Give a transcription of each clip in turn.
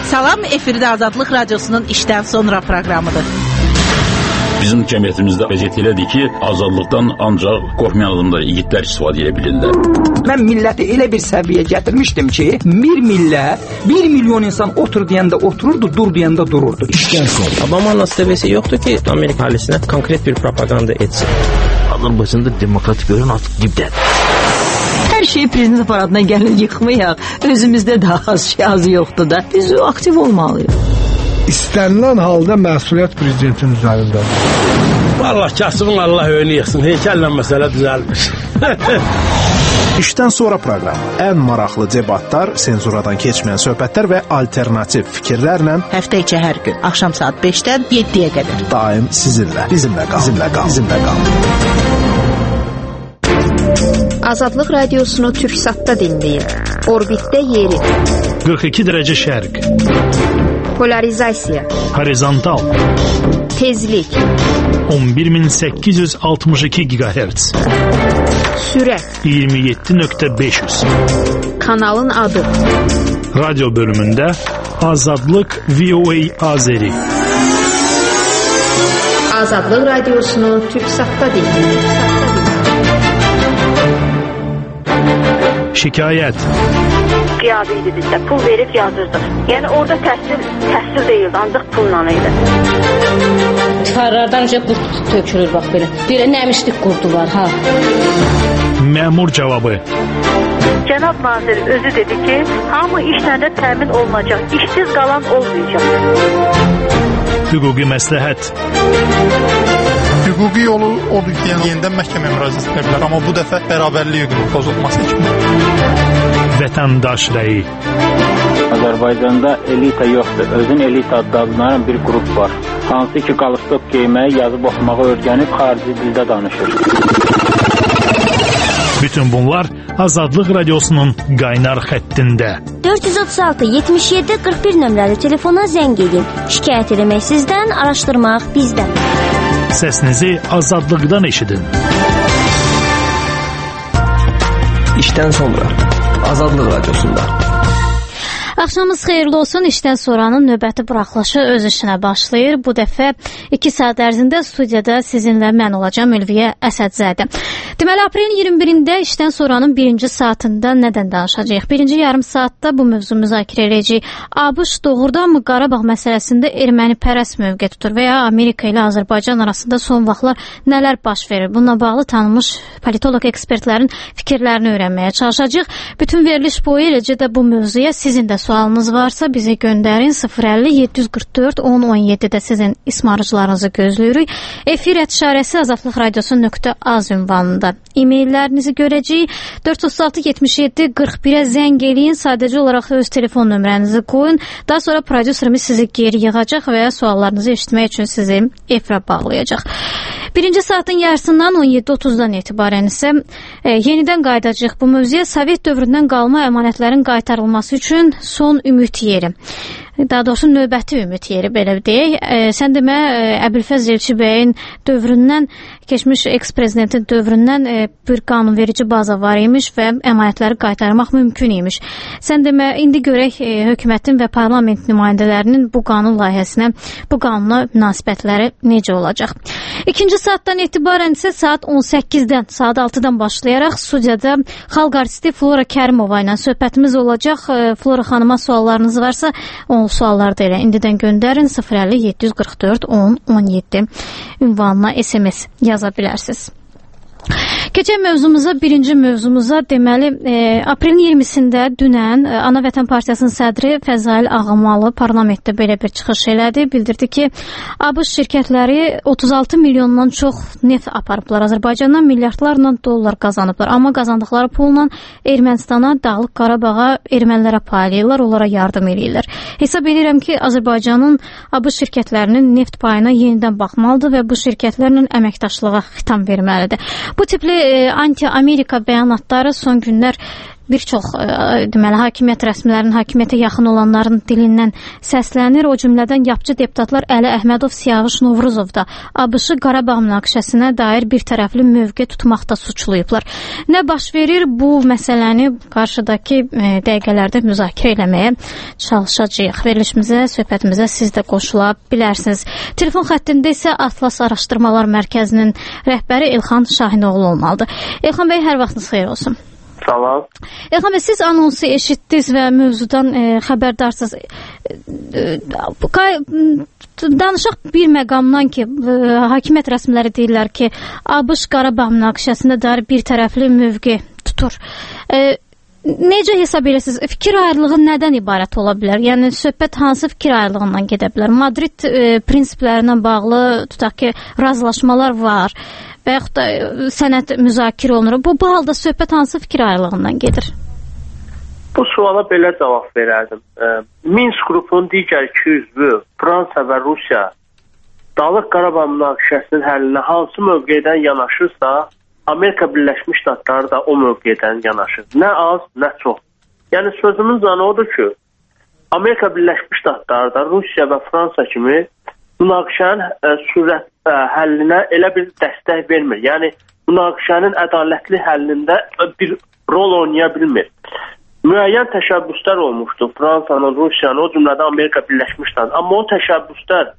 Salam, efirdə Azadlıq Radiosunun işdən sonra proqramıdır. Bizim cəmiyyətimizdə vəziyyət elədir ki, azadlıqdan ancaq qorxmayan adamlar, yiğitlər istifadə edə bilirlər. Mən milləti elə bir səviyyəyə gətirmişdim ki, bir millət, 1 milyon insan otur deyəndə otururdu, dur deyəndə dururdu. İşdən sonra. Obama'nın istəbəsi yoxdur ki, Amerika əhalisinə konkret bir propaganda etsin. Azərbaycanda demokratik görən artıq dibdədir. Hər şeyi prezident aparatına gəlin yıxmayaq. Özümüzdə daha az yoxdur da. Biz aktiv olmalıyıq. İstənilən halda məsuliyyət prezidentin üzərindədir. Allah kasımın Allah önü yıxsın. Heykəllə məsələ düzəlmiş. İşdən sonra proqramı. Ən maraqlı debatlar, senzuradan keçməyən söhbətlər və alternativ fikirlərlə Həftə içi hər gün axşam saat 5-dən 7-yə qədər. Daim sizinlə. Bizimlə qalın. Azadlıq Radiosunu Türksatda dinləyin. Orbitdə yeri. 42 dərəcə şərq. Polarizasiya. Horizontal. Tezlik. 11862 GHz. Sürət. 27.500. Kanalın adı. Radyo bölümündə Azadlıq VOA Azeri. Azadlıq Radiosunu Türksatda dinləyin. Şikayət. Qiyabi idi bizdə, pul verib yazırdıq. Yəni orada təhsil deyildi, ancaq pulla idi. Tikarlardan önce qurt tökülür bax belə. Belə nəmişlik qurdu var ha. Məmur cavabı. Cənab nazir özü dedi ki, hamı işlə də təmin olunacaq, işsiz qalan olmayacaq. Hüquqi məsləhət. Hüquqi yolu odur ki, yenidən məhkəməyə müraciət edə bilər, amma bu dəfə bərabərlik hüququnun pozulması kimi. Vətəndaş rəyi. Azərbaycanda elita yoxdur. Özün elita adlanan bir qrup var. Hansı ki, qalstok geyməyi, yazıb oxumağı öyrənib xarici dildə danışır. Bütün bunlar Azadlıq Radiosunun qaynar xəttində. 436-77-41 nömrəli telefona zəng edin. Şikayət eləmək sizdən, araşdırmaq bizdən. Səsinizi azadlıqdan eşidin. İşdən sonra Azadlıq Radiosunda. Axşamınız xeyirli olsun. İşdən sonranın növbəti buraxılışı öz işinə başlayır. Bu dəfə 2 saat ərzində studiyada sizinlə mən olacağım, Ülviyə Əsədzadə. Deməli, aprelin 21-də işdən sonranın 1-ci saatında nədən danışacağıq? 1-ci yarım saatda bu mövzu müzakirə edəcəyik. ABŞ doğrudanmı Qarabağ məsələsində erməni pərəst mövqe tutur və ya Amerika ilə Azərbaycan arasında son vaxtlar nələr baş verir? Bununla bağlı tanınmış politoloq ekspertlərin fikirlərini öyrənməyə çalışacağıq. Bütün veriliş boyu eləcə də bu mövzuya sizin də sualınız varsa bizi göndərin. 050-744-1017-də sizin ismarıcılarınızı gözləyirik. Efir @şarəsi azadlıqradiosu.az ünvanında e-maillərinizi görəcəyik. 436-77-41-ə zəng eləyin. Sadəcə olaraq öz telefon nömrənizi qoyun. Daha sonra prodüserimiz sizi geri yığacaq və suallarınızı eşitmək üçün sizi efirə bağlayacaq. Birinci saatın yarısından 17:30-dan etibarən isə yenidən qayıdacağıq bu mövzuya. Sovet dövründən qalma əmanətlərin qaytarılması üçün son ümid yeri. Daha doğrusu növbəti ümid yeri, belə deyək. Sən demə, Əbülfəz Elçibəyin dövründən, keçmiş eks-prezidentin dövründən bir qanunverici baza var imiş və əmanətləri qaytarmaq mümkün imiş. Sən demə, indi görək hökumətin və parlament nümayəndələrinin bu qanun layihəsinə, bu qanuna münasibətləri necə olacaq? İkinci saatdan etibarən isə saat 18-dən, saat 6-dan başlayaraq studiyada xalq artisti Flora Kərimova ilə söhbətimiz olacaq. Flora xanıma suallarınız varsa, o sualları da elə indidən göndərin. 050-744-1017 ünvanına SMS yaza bilərsiniz. Keçən mövzumuza, birinci mövzumuza, deməli, aprelin 20-sində dünən Ana Vətən Partiyasının sədri Fəzail Ağamalı parlamentdə belə bir çıxış elədi. Bildirdi ki, ABŞ şirkətləri 36 milyondan çox neft aparıblar. Azərbaycandan milyardlarla dollar qazanıblar. Amma qazandıqları pulla Ermənistana, Dağlıq Qarabağa, ermənilərə paylayırlar, onlara yardım edirlər. Hesab edirəm ki, Azərbaycanın ABŞ şirkətlərinin neft payına yenidən baxmalıdır və bu şirkətlərlə əməkdaşlığa xitam verməlidir. Bu tipli anti-Amerika bəyanatları son günlər bir çox deməli hakimiyyət rəsmilərinin, hakimiyyətə yaxın olanların dilindən səslənir. O cümlədən yapıcı deputatlar Əli Əhmədov, Siyavuş Novruzov da ABŞ-ı Qarabağ münaqişəsinə dair bir tərəfli mövqe tutmaqda suçlayıblar. Nə baş verir? Bu məsələni qarşıdakı dəqiqələrdə müzakirə eləməyə çalışacağıq. Verilişimizə, söhbətimizə siz də qoşula bilərsiniz. Telefon xəttində isə Atlas Araşdırmalar Mərkəzinin rəhbəri Elxan Şahinoğlu olmalıdır. Elxan bəy, hər vaxtınız xeyir olsun. Salam. Elxan bəy, siz anonsu eşitdiniz və mövzudan xəbərdarsınız. Danışaq bir məqamdan ki, hakimiyyət rəsmiləri deyirlər ki, ABŞ Qarabağ münaqişəsində dair bir tərəfli mövqe tutur. Necə hesab edirsiniz? Fikir ayrılığı nədən ibarət ola bilər? Yəni söhbət hansı fikir ayrılığından gedə bilər? Madrid prinsiplərinə bağlı tutaq ki, razılaşmalar var və yaxud da sənəd müzakirə olunur. Bu halda söhbət hansı fikir ayrılığından gedir? Bu suala belə cavab verərdim. Minsk qrupunun digər iki üzvü Fransa və Rusiya Dağlıq Qarabağ münaqişəsinin həllinə hansı mövqedən yanaşırsa, Amerika Birləşmiş Ştatları da o mövqedən yanaşır. Nə az, nə çox. Yəni sözümüz odur ki, Amerika Birləşmiş Ştatları da Rusiya və Fransa kimi münaqişənin sürət həllinə elə bir dəstək vermir. Yəni münaqişənin ədalətli həllində bir rol oynaya bilmir. Müəyyən təşəbbüslər olmuşdu Fransanın, Rusiyanın, o cümlədən Amerika Birləşmiş Ştatları. Amma o təşəbbüslər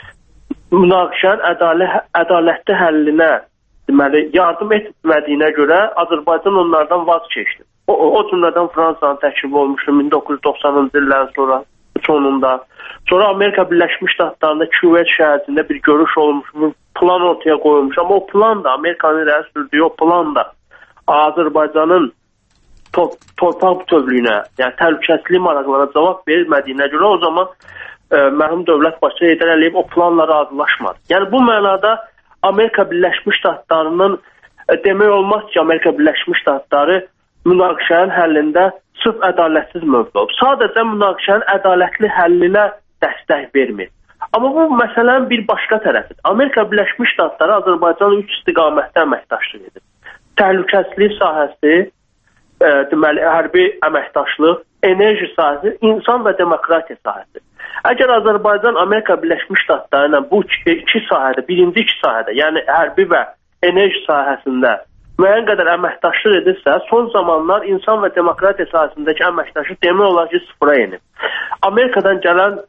münaqişənin ədalətli həllinə deməli, yardım etmədiyinə görə Azərbaycan onlardan vaz keçdi. O cümlədən Fransanın təşkili olmuşdu 1990-cı illərin sonunda. Sonra Amerika Birləşmiş Ştatlarında Küveyt şəhərində bir görüş olmuş, bir plan ortaya qoyulmuş. Amma o plan da, Amerikanın irəli sürdüyü o plan da Azərbaycanın torpaq bütövlüyünə, yəni təhlükəsizlik maraqlarına cavab verilmədiyinə görə o zaman mərhum dövlət başçısı Heydər Əliyev o planla razılaşmadı. Yəni bu mənada Amerika Birləşmiş Ştatlarının demək olmaz ki, Amerika Birləşmiş Ştatları münaqişənin həllində sırf ədalətsiz mövqe olub. Sadəcə münaqişənin ədalətli həllinə dəstək vermir. Amma bu məsələnin bir başqa tərəfidir. Amerika Birləşmiş Ştatları Azərbaycanın 3 istiqamətdə əməkdaşlıq edir. Təhlükəsizlik sahəsi, deməli, hərbi əməkdaşlıq, enerji sahəsi, insan və demokratiya sahəsi. Əgər Azərbaycan Amerika Birləşmiş Ştatları ilə bu iki sahədə, birinci iki sahədə, yəni hərbi və enerji sahəsində müəyyən qədər əməkdaşlıq edirsə, son zamanlar insan və demokratiya sahəsindəki əməkdaşlıq demək olar ki, sıfıra enib. Amerikadan gələn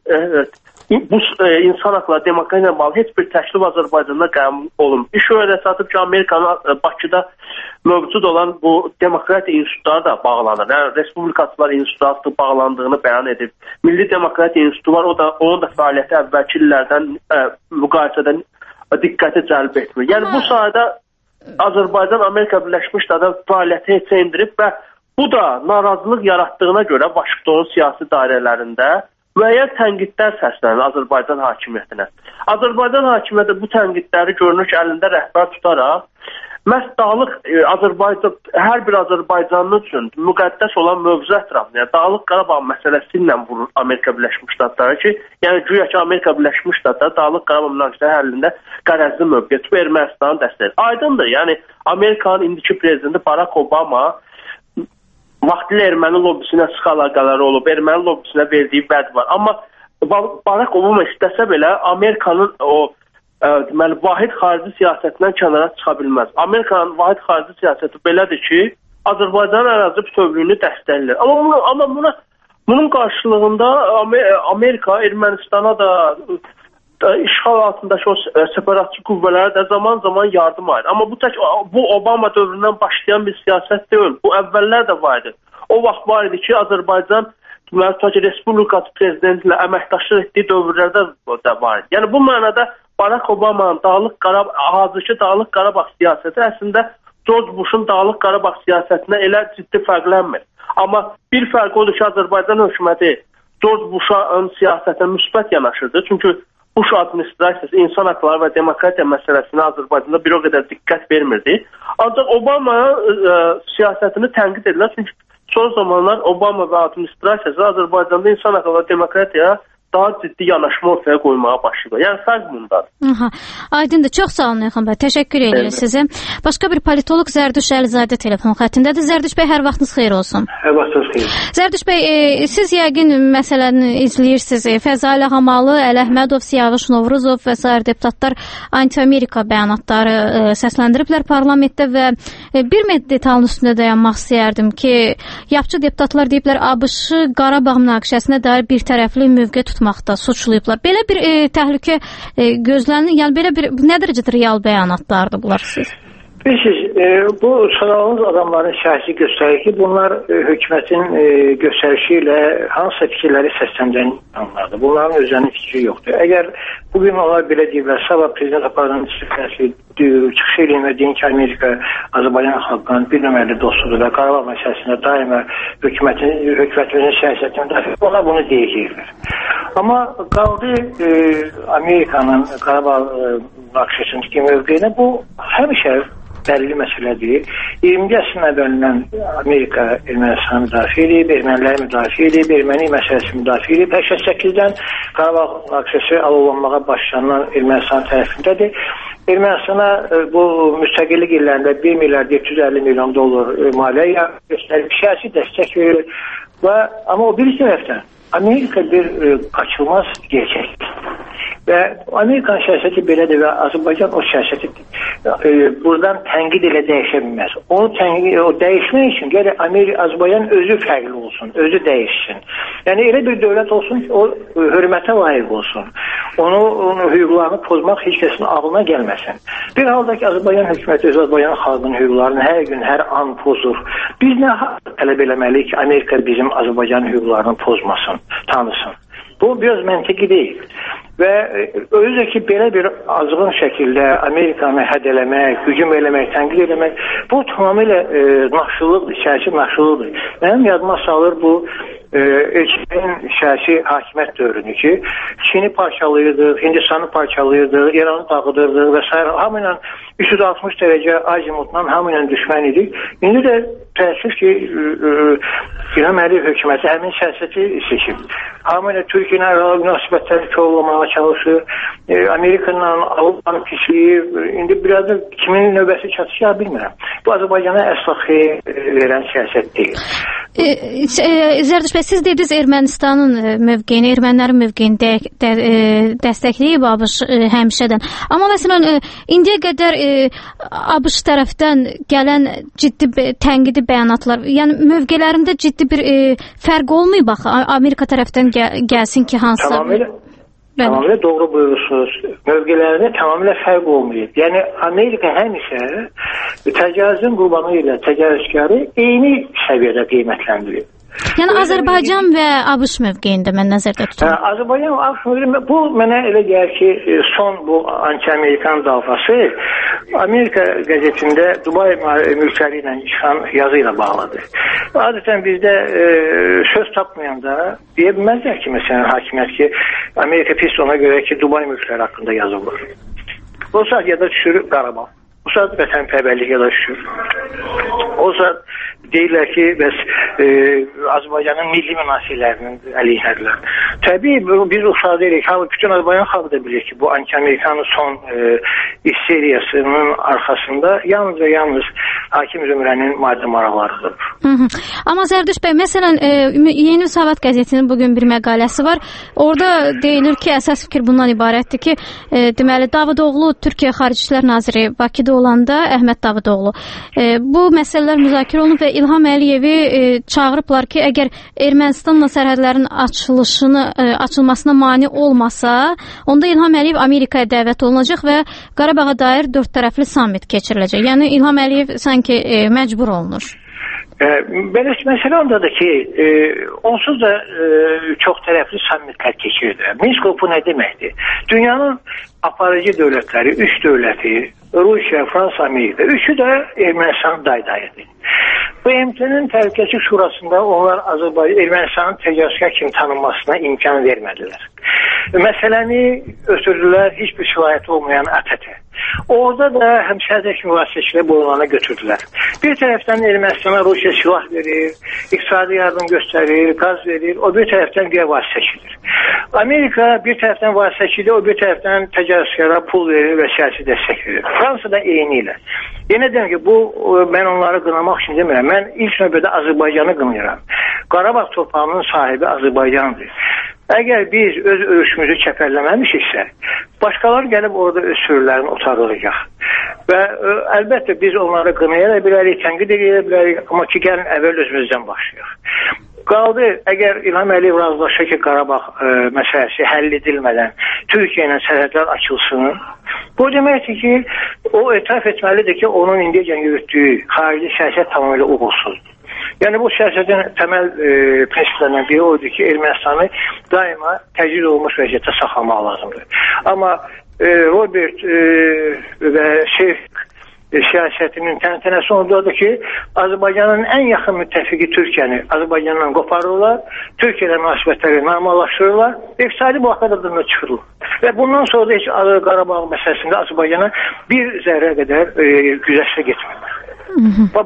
bu insan haqları, demokratiya ilə bağlı heç bir təklif Azərbaycanda qəbul olunmur. İş o yerə çatıb ki, Amerikanın Bakıda mövcud olan bu demokratiya institutları da bağlanır. Yəni Respublikaçılar institutu bağlandığını bəyan edib. Milli Demokratiya İnstitutu var, onun da fəaliyyəti əvvəlki illərdən müqayisədə diqqəti cəlb etmir. Yəni bu sahədə Azərbaycan Amerika Birləşmiş Ştatları fəaliyyəti heç endirib və bu da narazılıq yaratdığına görə Vaşinqtonun siyasi dairələrində müəyyən tənqidlər səslənir Azərbaycan hakimiyyətinə. Azərbaycan hakimiyyəti bu tənqidləri görünür ki, əlində rəhbər tutaraq məhz Dağlıq Azərbaycan, hər bir Azərbaycanlı üçün müqəddəs olan mövzu ətrafında, yəni Dağlıq Qarabağ məsələsi ilə vurur Amerika Birləşmiş Ştatları ki, yəni güya ki, Amerika Birləşmiş Ştatları Dağlıq Qarabağ münaqişəsi həllində qərəzli mövqe tutub Ermənistanı dəstəkdir. Aydındır, yəni Amerikanın indiki prezidenti Barack Obama vaxtilə erməni lobbisinə sıx əlaqələri olub, erməni lobbisinə verdiyi vəd var. Amma Barack Obama istəsə belə Amerikanın o deməli, vahid xarici siyasətindən kənara çıxa bilməz. Amerikanın vahid xarici siyasəti belədir ki, Azərbaycanın ərazi bütövlüyünü dəstəkləyir. Amma bunun qarşılığında Amerika Ermənistana da işğal altındakı o separatçı qüvvələrə də zaman-zaman yardım ayır. Amma bu Obama dövründən başlayan bir siyasət deyil. Bu əvvəllər də var idi. O vaxt var idi ki, Azərbaycan Respublikası prezidentlə əməkdaşlıq etdiyi dövrlərdə də var idi. Yəni bu mənada Barack Obama'nın hazırki Dağlıq Qarabağ siyasəti əslində George Bush'un Dağlıq Qarabağ siyasətinə elə ciddi fərqlənmir. Amma bir fərq odur ki, Azərbaycan hökuməti George Bush'un siyasətinə müsbət yanaşırdı. Çünki Bush administrasiyası insan haqları və demokratiya məsələsinə Azərbaycanda bir o qədər diqqət vermirdi. Ancaq Obama siyasətini tənqid edirlər. Çünki son zamanlar Obama və administrasiyası Azərbaycanda insan haqları və demokratiya daha ciddi yanaşma ortaya qoymağa başlayır. Yəni fərq bundadır. Aha. Aydındır. Çox sağ olun Elxan bəy. Təşəkkür edirik sizə. Başqa bir politoloq Zərdüş Əlizadə telefon xəttindədir. Zərdüş bəy, hər vaxtınız xeyir olsun. Hər vaxtınız xeyir. Zərdüş bəy, siz yəqin məsələni izləyirsiniz. Fəzail Ağamalı, Əli Əhmədov, Siyavuş Novruzov və sair deputatlar anti-Amerika bəyanatları səsləndiriblər parlamentdə və bir detalın üstündə dayanmaq istəyərdim ki, yapçı deputatlar deyiblər ABŞ-ı Qarabağ münaqişəsinə dair bir tərəfli mövqe tutmaqda suçlayıblar. Belə bir təhlükə gözlənir. Yəni belə bir nə dərəcədə real bəyanatlardır bunlar siz? Bilirsiniz, bu sorağınız adamların şəxsi göstərir ki, bunlar hökumətin göstərişi ilə hansısa fikirləri səsləndirən insanlardır. Bunların özlərinin fikri yoxdur. Əgər bugün onlar belə deyiblər, sabah prezident aparatının çıxışı ilə deyin ki, Amerika Azərbaycan xalqının bir nömrəli dostudur və Qarabağ məsələsində daima hökumətimizin siyasətində onlar bunu deyəcəklər. Amma qaldı Amerikanın Qarabağ münaqişəsindəki mövqeyinə bu həmişə bəlli məsələdir. 20-ci əsrin əvvəlindən Amerika Ermənistanı müdafiə edib, erməniləri müdafiə edib, erməni məsələsi müdafiə edib. 88-dən Qarabağ münaqişəsi alovlanmağa başlanan Ermənistan tərəfindədir. Ermənistana bu müstəqillik illərində 1 milyard 750 milyon dollar maliyyə göstərib, siyasi dəstək verir. Amma o bir tərəfdən Amerika bir qaçılmaz gerçəkdir. Və Amerikan siyasəti belədir və Azərbaycan o siyasəti buradan tənqid ilə dəyişə bilməz. O dəyişmək üçün gərək Azərbaycan özü fərqli olsun, özü dəyişsin. Yəni elə bir dövlət olsun ki, o hörmətə layiq olsun. Onun hüquqlarını pozmaq heç kəsin ağlına gəlməsin. Bir halda ki, Azərbaycan hökuməti öz Azərbaycan xalqının hüquqlarını hər gün, hər an pozur. Biz nə tələb eləməliyik ki, Amerika bizim Azərbaycan hüquqlarını pozmasın, tanısın. Bu biraz məntiqi deyil. Və özü ki, belə bir azğın şəkildə Amerikanı hədələmək, hücum eləmək, tənqid eləmək, bu tamamilə naxşılıqdır, siyasi naxşılıqdır. Mənim yadıma salır bu Elçinin siyasi hakimiyyət dövrünü ki, Çini parçalayırdıq, Hindistanı parçalayırdıq, İranı dağıdırdıq və s. Hamıyla 360 dərəcə azimutla hamıyla düşmən idik. İndi də təəssüf ki, İlham Əliyev hökuməti həmin siyasəti seçib. Hamıyla Türkiyə ilə münasibətləri korlamağa çalışır. Amerikanla Avropanın pisliyi, indi biraz da kimin növbəsi çatışacaq bilmirəm. Bu Azərbaycana əsla xeyir verən siyasət deyil. Zərdüş bəy, siz dediniz Ermənistanın mövqeyini, ermənilərin mövqeyini dəstəkləyib ABŞ həmişədən. Amma məsələn, indiyə qədər ABŞ tərəfdən gələn ciddi tənqidi bəyanatlar, yəni mövqelərində ciddi bir fərq olmayıb axı, Amerika tərəfdən gəlsin ki, hansısa... Tamamilə doğru buyurursunuz. Mövqelərində tamamilə fərq olmayıb. Yəni Amerika həmişə təcavüzün qurbanı ilə təcavüzkarı eyni səviyyədə qiymətləndirir. Yəni Azərbaycan və ABŞ mövqeyində mən nəzərdə tuturam. Azərbaycan və ABŞ mövqeyində bu mənə elə gəlir ki, son bu anti-Amerikan dalğası Amerika qəzetində Dubay mülkləri ilə çıxan yazı ilə bağlıdır. Adətən bizdə söz tapmayanda deyə bilməzlər ki, məsələn hakimiyyət ki, Amerika pis ona görə ki, Dubay mülkləri haqqında yazılır. O saat yada düşür Qarabağ. O saat vətənpərvərlik yada düşür. O saat deyirlər ki, bəs Azərbaycanın milli münasibətlərinin əleyhinədirlər. Təbii biz uşaq deyirik, bütün Azərbaycan xalqı da bilir ki, bu anti-Amerikanın son seriyasının arxasında yalnız və yalnız hakim zümrənin maddi maraqlarıdır. Amma Zərdüş bəy, məsələn, Yeni Savat qəzetinin bugün bir məqaləsi var. Orada deyilir ki, əsas fikir bundan ibarətdir ki, deməli, Davutoğlu, Türkiyə Xarici İşlər Naziri Bakıda olanda, Əhməd Davutoğlu, bu məsələlər müzakirə olunub və İlham Əliyevi çağırıblar ki, əgər Ermənistanla sərhədlərin açılmasına mane olmasa, onda İlham Əliyev Amerikaya dəvət olunacaq və Qarabağa dair 4 tərəfli sammit keçiriləcək. Yəni İlham Əliyev sanki məcbur olunur. Belə məsələ ondadır ki, onsuz da çox tərəfli sammitlər keçirir. Minsk qrupu nə deməkdir? Dünyanın aparıcı dövlətləri, 3 dövləti, Rusiya, Fransa, Amerika, üçü də Ermənistan daydayıdır. Bu MT-nin Təhlükəsizlik Şurasında onlar Ermənistanın təcavüzkar kimi tanınmasına imkan vermədilər. Məsələni ötürdülər heç bir şikayəti olmayan ATƏT-ə. Orada da həmşərdəki müvəssisəçilər boyunlarına götürdülər. Bir tərəfdən Ermənistana Rusiya silah verir, iqtisadi yardım göstərir, qaz verir, o bir tərəfdən bir vasitəçidir. Amerika bir tərəfdən vasitəçidir, o bir tərəfdən təcavüzkara pul verir və siyasi dəstək verir. Fransa da eyni ilə. Yenə deyəm ki, mən onları qınamaq üçün demirəm. Mən ilk növbədə Azərbaycanı qınayıram. Qarabağ torpağının sahibi Azərbaycandır. Əgər biz öz örüşümüzü çəpərləməmişiksə, başqaları gəlib orada öz sürülərini otaqlayacaq. Və əlbəttə biz onları qınaya bilərik, tənqid edə bilərik, amma ki, gəlin əvvəl özümüzdən başlayaq. Qaldı, əgər İlham Əliyev razılaşır ki, Qarabağ məsələsi həll edilmədən Türkiyə ilə sərhədlər açılsın, bu deməkdir ki, o etiraf etməlidir ki, onun indiyəcən yürütdüyü xarici siyasət tamamilə uğursuzdur. Yəni bu siyasətin təməl prinsiplərindən biri odur ki, Ermənistanı daima təcrid olunmuş vəziyyətdə saxlamaq lazımdır. Amma Robert və siyasətinin təntənəsi ondadır ki, Azərbaycanın ən yaxın müttəfiqi Türkiyəni Azərbaycandan qoparırlar, Türkiyə ilə münasibətləri normallaşdırırlar, iqtisadi blokadan çıxırlar. Və bundan sonra da heç Qarabağ məsələsində Azərbaycana bir zərrə qədər güzəştə getmirlər. Və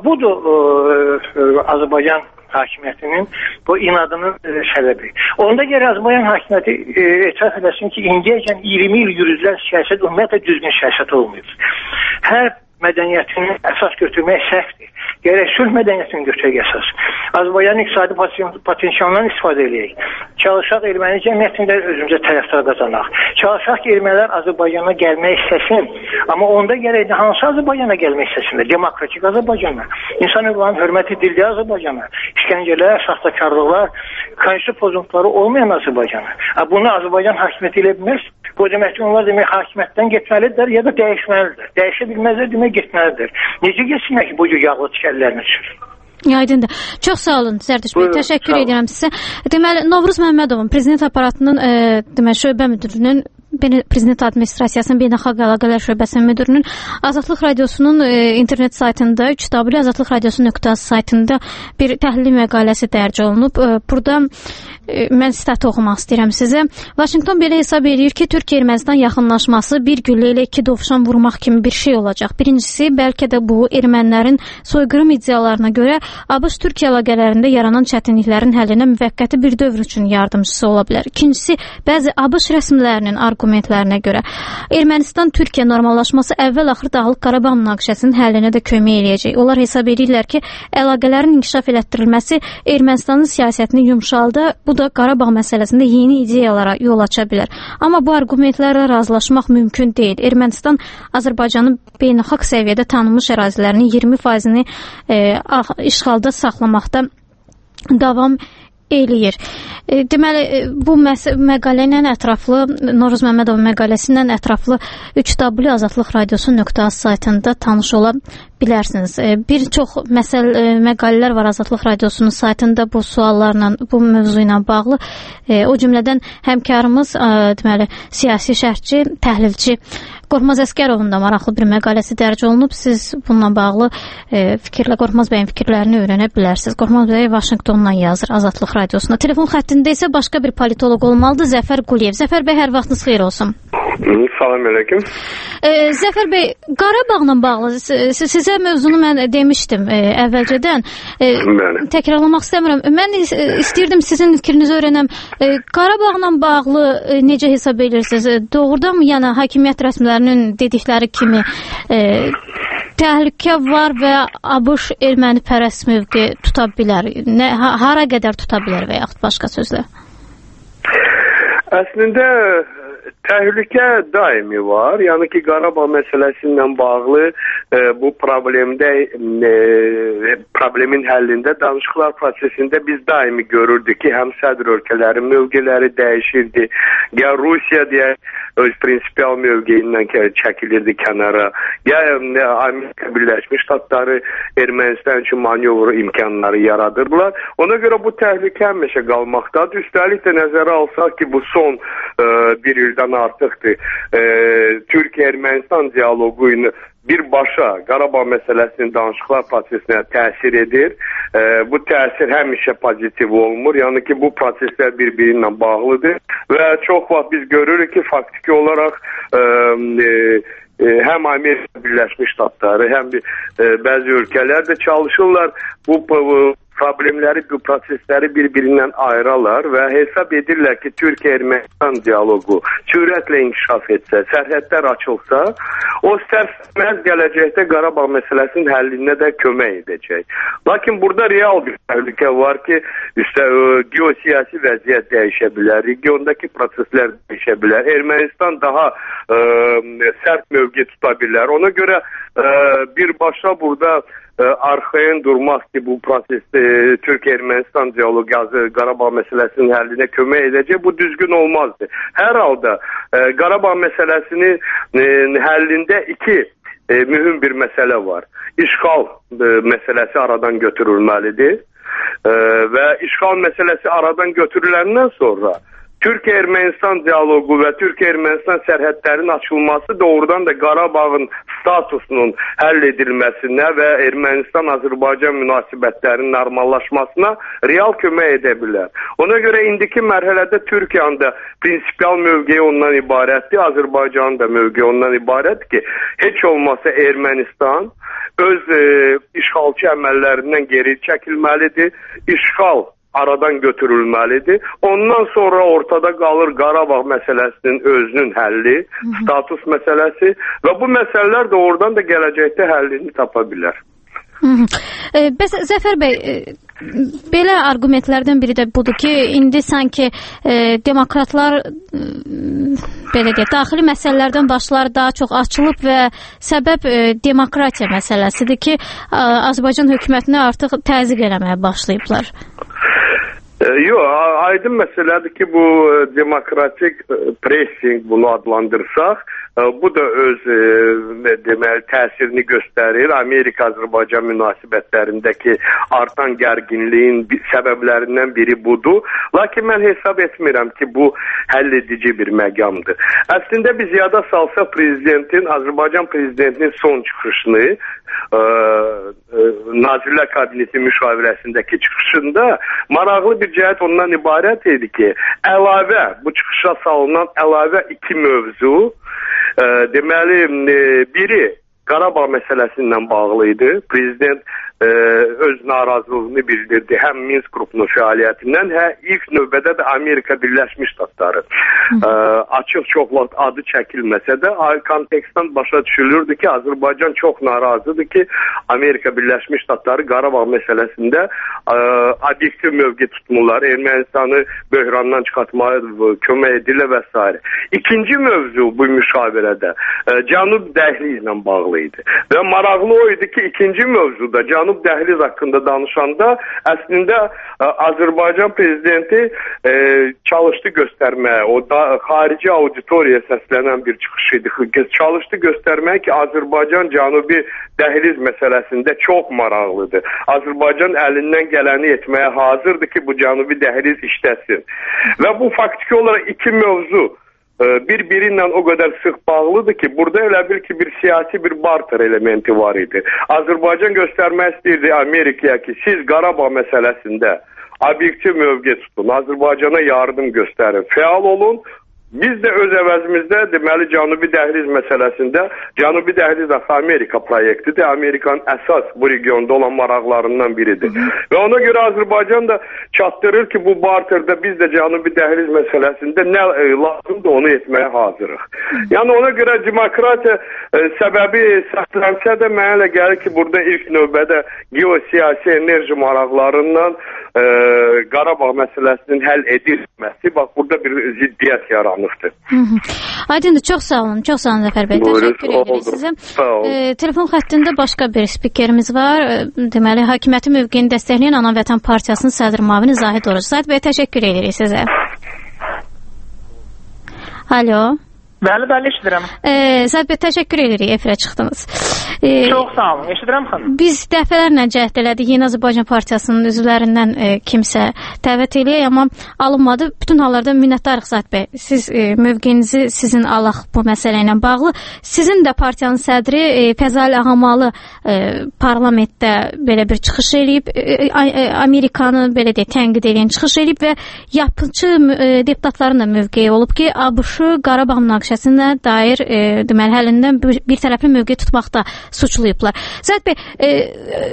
budur Azərbaycan hakimiyyətinin bu inadının səbəbi. Onda gəlir Azərbaycan hakimiyyəti etiraf edəsin ki, indiyəcən 20 il yürüdülən siyasət ümumiyyətlə düzgün siyasət olmuyor. Hər mədəniyyətini əsas götürmək səhvdir. Gərək sülh mədəniyyətini götürək əsas. Azərbaycanın iqtisadi potensialından istifadə edək. Çalışaq erməni cəmiyyətində özümüzə tərəfdar qazanaq. Çalışaq ki, ermənilər Azərbaycana gəlmək istəsin. Amma onda gərək hansı Azərbaycana gəlmək istəsinlər? Demokratik Azərbaycana. İnsan hüquqlarının hörmət edildiyi Azərbaycana. İşgəncələr, saxtakarlıqlar, konstitusiya pozuntuları olmayan Azərbaycana. Bunu Azərbaycan hakimiyyəti elə bilməz. Bu deməkdir, onlar demək hakimiyyətdən getməlidir ya da dəyişməlidir. Dəyişə bilməzlər demək getməlidir. Necə geçsinlər ki, bu cür yağlı tikərlərini sür? Aydındır. Çox sağ olun Zərdüş bəy. Təşəkkür edirəm sizə. Deməli, Novruz Məmmədovun prezident aparatının şöbə müdürünün Prezident Administrasiyasının Beynəlxalq Əlaqələr Şöbəsinin müdürünün Azadlıq Radiosunun internet saytında 3w.azadlıqradiosu.az saytında bir təhlil məqaləsi dərc olunub. Burada mən sitati oxumaq istəyirəm sizə. Vaşinqton belə hesab edir ki, Türkiyə-Ermənistan yaxınlaşması bir güllə ilə iki dovşan vurmaq kimi bir şey olacaq. Birincisi, bəlkə də bu ermənilərin soyqırım iddialarına görə ABŞ-Türkiyə əlaqələrində yaranan çətinliklərin həllinə müvəqqəti bir dövr üçün yardımcısı ola bilər. İkincisi, bəzi ABŞ rəsmilərinin argumentlərinə görə Ermənistan-Türkiyə normallaşması əvvəl-axır Dağlıq Qarabağ münaqişəsinin həllinə də kömək eləyəcək. Onlar hesab edirlər ki, əlaqələrin inkişaf elətdirilməsi Ermənistanın siyasətini yumşaldı. Bu da Qarabağ məsələsində yeni ideyalara yol aça bilər. Amma bu argumentlərlə razılaşmaq mümkün deyil. Ermənistan Azərbaycanın beynəlxalq səviyyədə tanınmış ərazilərinin 20%-ni işğalda saxlamaqda davam eləyir. Deməli, bu məqalə ilə ətraflı, Novruz Məmmədov məqaləsindən ətraflı 3w.azadlıqradiosu.az saytında tanış ola bilərsiniz. Bir çox məqalələr var Azadlıq Radiosunun saytında bu suallarla, bu mövzu ilə bağlı. O cümlədən həmkarımız, deməli, siyasi şərhçi, təhlilçi Qorxmaz Əsgərovun da maraqlı bir məqaləsi dərc olunub. Siz bununla bağlı Qorxmaz bəyin fikirlərini öyrənə bilərsiniz. Qorxmaz bəy Vaşinqtondan yazır Azadlıq Radiosuna. Telefon xəttində isə başqa bir politoloq olmalıdır, Zəfər Quliyev. Zəfər bəy, hər vaxtınız xeyir olsun. Salam əleykum. Zəfər bəy, Qarabağla bağlı sizə mövzunu mən demişdim əvvəlcədən. Təkrarlamaq istəmirəm. Mən istəyirdim sizin fikrinizi öyrənəm. Qarabağla bağlı necə hesab edirsiniz? Doğrudan mı, yəni hakimiyyət rəsmilərinin dedikləri kimi təhlükə var və ABŞ erməni pərəst mövqe tuta bilər? Hara qədər tuta bilər və yaxud başqa sözlə? Əslində təhlükə daimi var. Yəni ki, Qarabağ məsələsi ilə bağlı bu problemin həllində danışıqlar prosesində biz daimi görürdük ki, həm sədr ölkələrin mövqeləri dəyişirdi. Ya Rusiya deyə öz prinsipial mövqeyindən çəkilirdi kənara. Ya Amerika Birləşmiş Ştatları Ermənistan üçün manevr imkanları yaradırdılar. Ona görə bu təhlükə həmişə qalmaqdadır. Üstəlik də nəzərə alsaq ki, bu son bir ildən artıqdır. Türkiyə-Ermənistan dialoqu ilə birbaşa Qarabağ məsələsinin danışıqlar prosesinə təsir edir. Bu təsir həmişə pozitiv olmur. Yəni ki, bu proseslər bir-biri ilə bağlıdır. Və çox vaxt biz görürük ki, faktiki olaraq həm Amerika Birləşmiş Ştatları, həm bəzi ölkələr də çalışırlar bu problemləri, bu prosesləri bir-birindən ayıralar və hesab edirlər ki, Türkiyə-Ermənistan dialoqu sürətlə inkişaf etsə, sərhədlər açılsa, o istər-istəməz gələcəkdə Qarabağ məsələsinin həllinə də kömək edəcək. Lakin burada real bir təhlükə var ki, geosiyasi vəziyyət dəyişə bilər, regiondakı proseslər dəyişə bilər, Ermənistan daha sərt mövqe tuta bilər. Ona görə birbaşa burada arxayın durmaq ki, bu prosesdə Türkiyə-Ermənistan dialoqu Qarabağ məsələsinin həllinə kömək edəcək, bu düzgün olmazdı. Hər halda Qarabağ məsələsinin həllində iki mühüm bir məsələ var. İşğal məsələsi aradan götürülməlidir və işğal məsələsi aradan götürüləndən sonra Türkiyə-Ermənistan dialoqu və Türkiyə-Ermənistan sərhədlərinin açılması doğrudan da Qarabağın statusunun həll edilməsinə və Ermənistan-Azərbaycan münasibətlərinin normallaşmasına real kömək edə bilər. Ona görə indiki mərhələdə Türkiyənin də prinsipial mövqeyi ondan ibarətdir, Azərbaycanın da mövqeyi ondan ibarətdir ki, heç olmasa Ermənistan öz işğalçı əməllərindən geri çəkilməlidir, işğal aradan götürülməlidir. Ondan sonra ortada qalır Qarabağ məsələsinin özünün həlli, status məsələsi və bu məsələlər də oradan da gələcəkdə həllini tapa bilər. Bəs Zəfər bəy, belə arqumentlərdən biri də budur ki, indi sanki demokratlar belə deyək, daxili məsələlərdən başları daha çox açılıb və səbəb demokratiya məsələsidir ki, Azərbaycan hökumətinə artıq təzyiq eləməyə başlayıblar. Yox, aydın məsələdir ki, bu demokratik pressing bunu adlandırsaq, bu da öz deməli təsirini göstərir. Amerika-Azərbaycan münasibətlərindəki artan gərginliyin səbəblərindən biri budur. Lakin mən hesab etmirəm ki, bu həll edici bir məqamdır. Əslində biz yada salsa Azərbaycan prezidentinin son çıxışını Nazirlər Kabineti müşavirəsindəki çıxışında maraqlı bir cəhət ondan ibarət idi ki, bu çıxışa salınan əlavə iki mövzu, deməli, biri Qarabağ məsələsi ilə bağlı idi. Prezident öz narazılığını bildirdi həm Minsk qrupunun fəaliyyətindən, ilk növbədə də Amerika Birləşmiş Ştatları. Açıq çox vaxt adı çəkilməsə də kontekstdən başa düşülürdü ki, Azərbaycan çox narazıdır ki, Amerika Birləşmiş Ştatları Qarabağ məsələsində obyektiv mövqe tutmurlar, Ermənistanı böhrandan çıxartmaya kömək edirlər və s. İkinci mövzu bu müşavirədə Cənub dəhlizi ilə bağlı idi. Və maraqlı o idi ki, ikinci mövzuda Cənub dəhliz haqqında danışanda əslində Azərbaycan prezidenti çalışdı göstərməyə, o da xarici auditoriyaya səslənən bir çıxış idi. Çalışdı göstərməyə ki, Azərbaycan Cənubi dəhliz məsələsində çox maraqlıdır. Azərbaycan əlindən gələni etməyə hazırdır ki, bu Cənubi dəhliz işləsin. Və bu faktiki olaraq iki mövzu bir-biri ilə o qədər sıx bağlıdır ki, burada elə bil ki, bir siyasi bir barter elementi var idi. Azərbaycan göstərmək istəyirdi Amerikaya ki, siz Qarabağ məsələsində obyektiv mövqe tutun, Azərbaycana yardım göstərin, fəal olun. Biz də öz əvəzimizdə deməli Cənubi dəhliz məsələsində, Cənubi dəhliz Amerika proyektidir. Amerikanın əsas bu regionda olan maraqlarından biridir. Və ona görə Azərbaycan da çatdırır ki, bu barterdə biz də Cənubi dəhliz məsələsində nə lazımdır onu etməyə hazırıq. Yəni ona görə demokratiya səbəbi səslənsə də mənə elə gəlir ki, burada ilk növbədə geosiyasi enerji maraqlarından Qarabağ məsələsinin həll edilməsi, bax burada bir ziddiyyət yaranmışdır. Aydındır, çox sağ olun Zəfər bəy, təşəkkür edirik sizə. Telefon xəttində başqa bir spikerimiz var, deməli hakimiyyəti mövqeyini dəstəkləyən Ana Vətən Partiyasının sədr müavini Zahid Oruc. Zahid bəy, təşəkkür edirik sizə. Alo. Bəli, eşidirəm. Zahid bəy, təşəkkür edirik, efirə çıxdınız. Çox sağ olun, eşidirəm xanım. Biz dəfələrlə cəhd elədik, Yeni Azərbaycan Partiyasının üzvlərindən kimsə dəvət eləyək, amma alınmadı. Bütün hallarda minnətdarıq Zahid bəy. Siz mövqeyinizi sizin alaq bu məsələ ilə bağlı. Sizin də partiyanın sədri Fəzail Ağamalı parlamentdə belə bir çıxış eləyib, Amerikanı belə deyək, tənqid edən çıxış eləyib və yapıcı deputatların da mövqeyi olub ki, ABŞ-ı Qarabağ münaqişəsinə dair deməli həllindən bir tərəfli mövqe tutmaqda suçlayıblar. Zəhid bəy,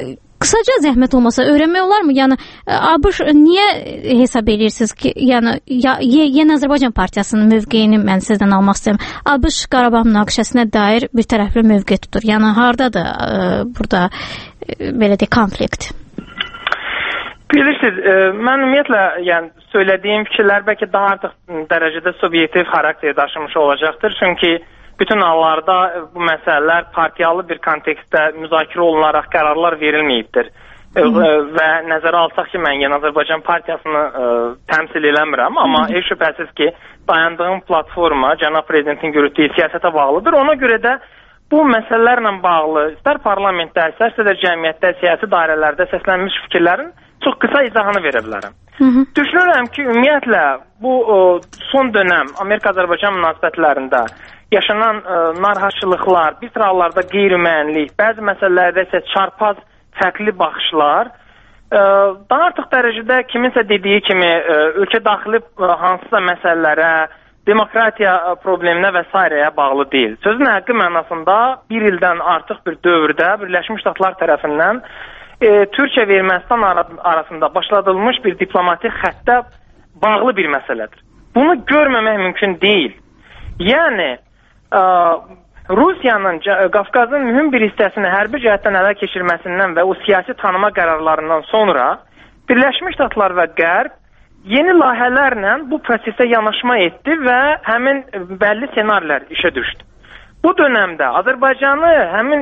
Qısaca zəhmət olmasa öyrənmək olarmı? Yəni ABŞ niyə hesab edirsiniz ki, yəni Yeni Azərbaycan Partiyasının mövqeyini mən sizdən almaq istəyirəm. ABŞ Qarabağ münaqişəsinə dair bir tərəfli mövqe tutur. Yəni hardadır burada belə deyək konflikt? Bilirsiniz, mən ümumiyyətlə yəni söylədiyim fikirlər bəlkə daha artıq dərəcədə subyektiv xarakter daşımış olacaqdır. Çünki bütün hallarda bu məsələlər partiyalı bir kontekstdə müzakirə olunaraq qərarlar verilməyibdir. Və nəzərə alsaq ki, mən Yeni Azərbaycan Partiyasını təmsil eləmirəm, amma heç şübhəsiz ki, dayandığım platforma cənab prezidentin yürütdüyü siyasətə bağlıdır. Ona görə də bu məsələlərlə bağlı istər parlamentdə, istərsə də cəmiyyətdə, siyasi dairələrdə səslənmiş fikirlərin çox qısa izahını verə bilərəm. Düşünürəm ki, ümumiyyətlə bu son dönəm Amerika-Azərbaycan münasibətlərində yaşanan narahatçılıqlar, bir sıralarda qeyri-müəyyənlik, bəzi məsələlərdə isə çarpaz fərqli baxışlar daha artıq dərəcədə kiminsə dediyi kimi ölkə daxili hansısa məsələlərə, demokratiya probleminə və s. bağlı deyil. Sözün həqqi mənasında bir ildən artıq bir dövrdə Birləşmiş Ştatlar tərəfindən Türkiyə və Ermənistan arasında başladılmış bir diplomatik xəttə bağlı bir məsələdir. Bunu görməmək mümkün deyil. Yəni, Rusiyanın Qafqazın mühüm bir hissəsini hərbi cəhətdən ələ keçirməsindən və o siyasi tanıma qərarlarından sonra Birləşmiş Ştatlar və Qərb yeni layihələrlə bu prosesə yanaşma etdi və həmin bəlli ssenarilər işə düşdü. Bu dönəmdə Azərbaycanı həmin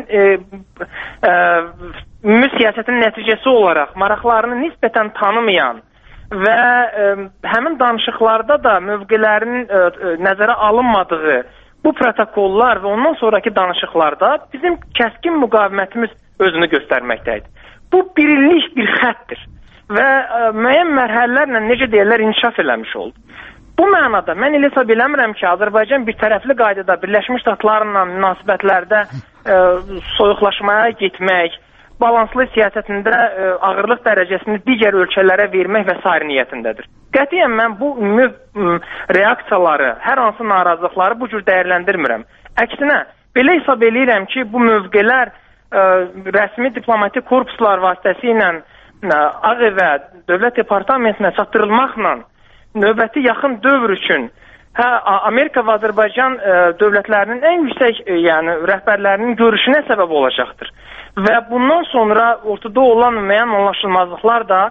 ümumi siyasətin nəticəsi olaraq maraqlarını nisbətən tanımayan və həmin danışıqlarda da mövqelərinin nəzərə alınmadığı bu protokollar və ondan sonraki danışıqlarda bizim kəskin müqavimətimiz özünü göstərməkdədir. Bu bir illik bir xəttdir və müəyyən mərhələlərlə necə deyirlər inkişaf eləmiş oldu. Bu mənada mən elə hesab eləmirəm ki, Azərbaycan bir tərəfli qaydada Birləşmiş Ştatlarla münasibətlərdə soyuqlaşmaya getmək, balanslı siyasətində ağırlıq dərəcəsini digər ölkələrə vermək və s. niyyətindədir. Qətiyyən mən bu ümumi reaksiyaları, hər hansı narazılıqları bu cür dəyərləndirmirəm. Əksinə, belə hesab eləyirəm ki, bu mövqelər rəsmi diplomatik korpuslar vasitəsilə Ağ Evə, Dövlət Departamentinə çatdırılmaqla növbəti yaxın dövr üçün Amerika və Azərbaycan dövlətlərinin ən yüksək rəhbərlərinin görüşünə səbəb olacaqdır. Və bundan sonra ortada olan müəyyən anlaşılmazlıqlar da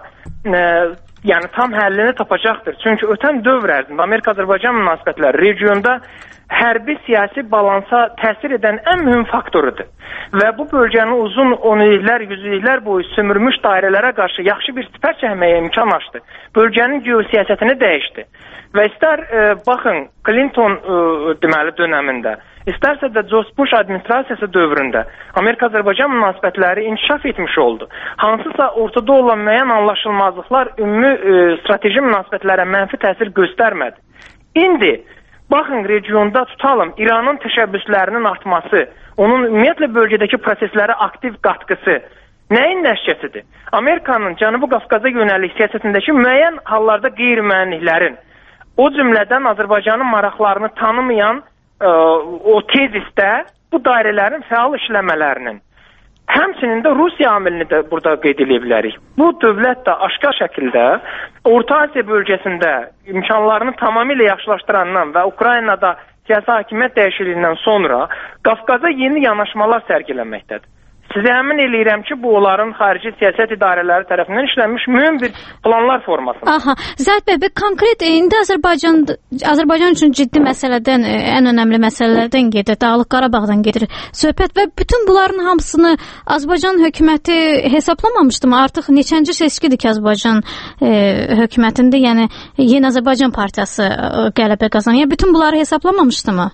tam həllini tapacaqdır. Çünki ötən dövr ərzində Amerika-Azərbaycan münasibətləri regionda hərbi siyasi balansa təsir edən ən mühüm faktorudur. Və bu bölgəni uzun 10 illər, 100 illər boyu sömürmüş dairələrə qarşı yaxşı bir sipər çəkməyə imkan açdı. Bölgənin geosiyasətini dəyişdi. Və istər baxın Clinton deməli dönəmində, istərsə də George Bush administrasiyası dövründə Amerika-Azərbaycan münasibətləri inkişaf etmiş oldu. Hansısa ortada olan müəyyən anlaşılmazlıqlar ümumi strateji münasibətlərə mənfi təsir göstərmədi. İndi baxın regionda tutalım İranın təşəbbüslərinin artması, onun ümumiyyətlə bölgədəki proseslərə aktiv qatqısı nəyin nəticəsidir? Amerikanın Cənubi Qafqaza yönəlik siyasətindəki müəyyən hallarda qeyri-müəyyənliklərin, o cümlədən Azərbaycanın maraqlarını tanımayan o tezisdə bu dairələrin fəal işləmələrinin, həmçinin də Rusiya amilini də burada qeyd edə bilərik. Bu dövlət də aşkar şəkildə Orta Asiya bölgəsində imkanlarını tamamilə yaxşılaşdırandan və Ukraynada siyasi hakimiyyət dəyişikliyindən sonra Qafqaza yeni yanaşmalar sərgiləməkdədir. Sizə əmin eləyirəm ki, bu onların xarici siyasət idarələri tərəfindən işlənmiş mühüm bir planlar formasında. Aha, Zahid bəy, konkret indi Azərbaycan üçün ciddi məsələdən, ən önəmli məsələlərdən gedir, Dağlıq Qarabağdan gedir söhbət və bütün bunların hamısını Azərbaycan hökuməti hesablamamışdı mı? Artıq neçənci seçkidir ki, Azərbaycan hökumətində, yəni Yeni Azərbaycan Partiyası qələbə qazanır. Yəni bütün bunları hesablamamışdı mı?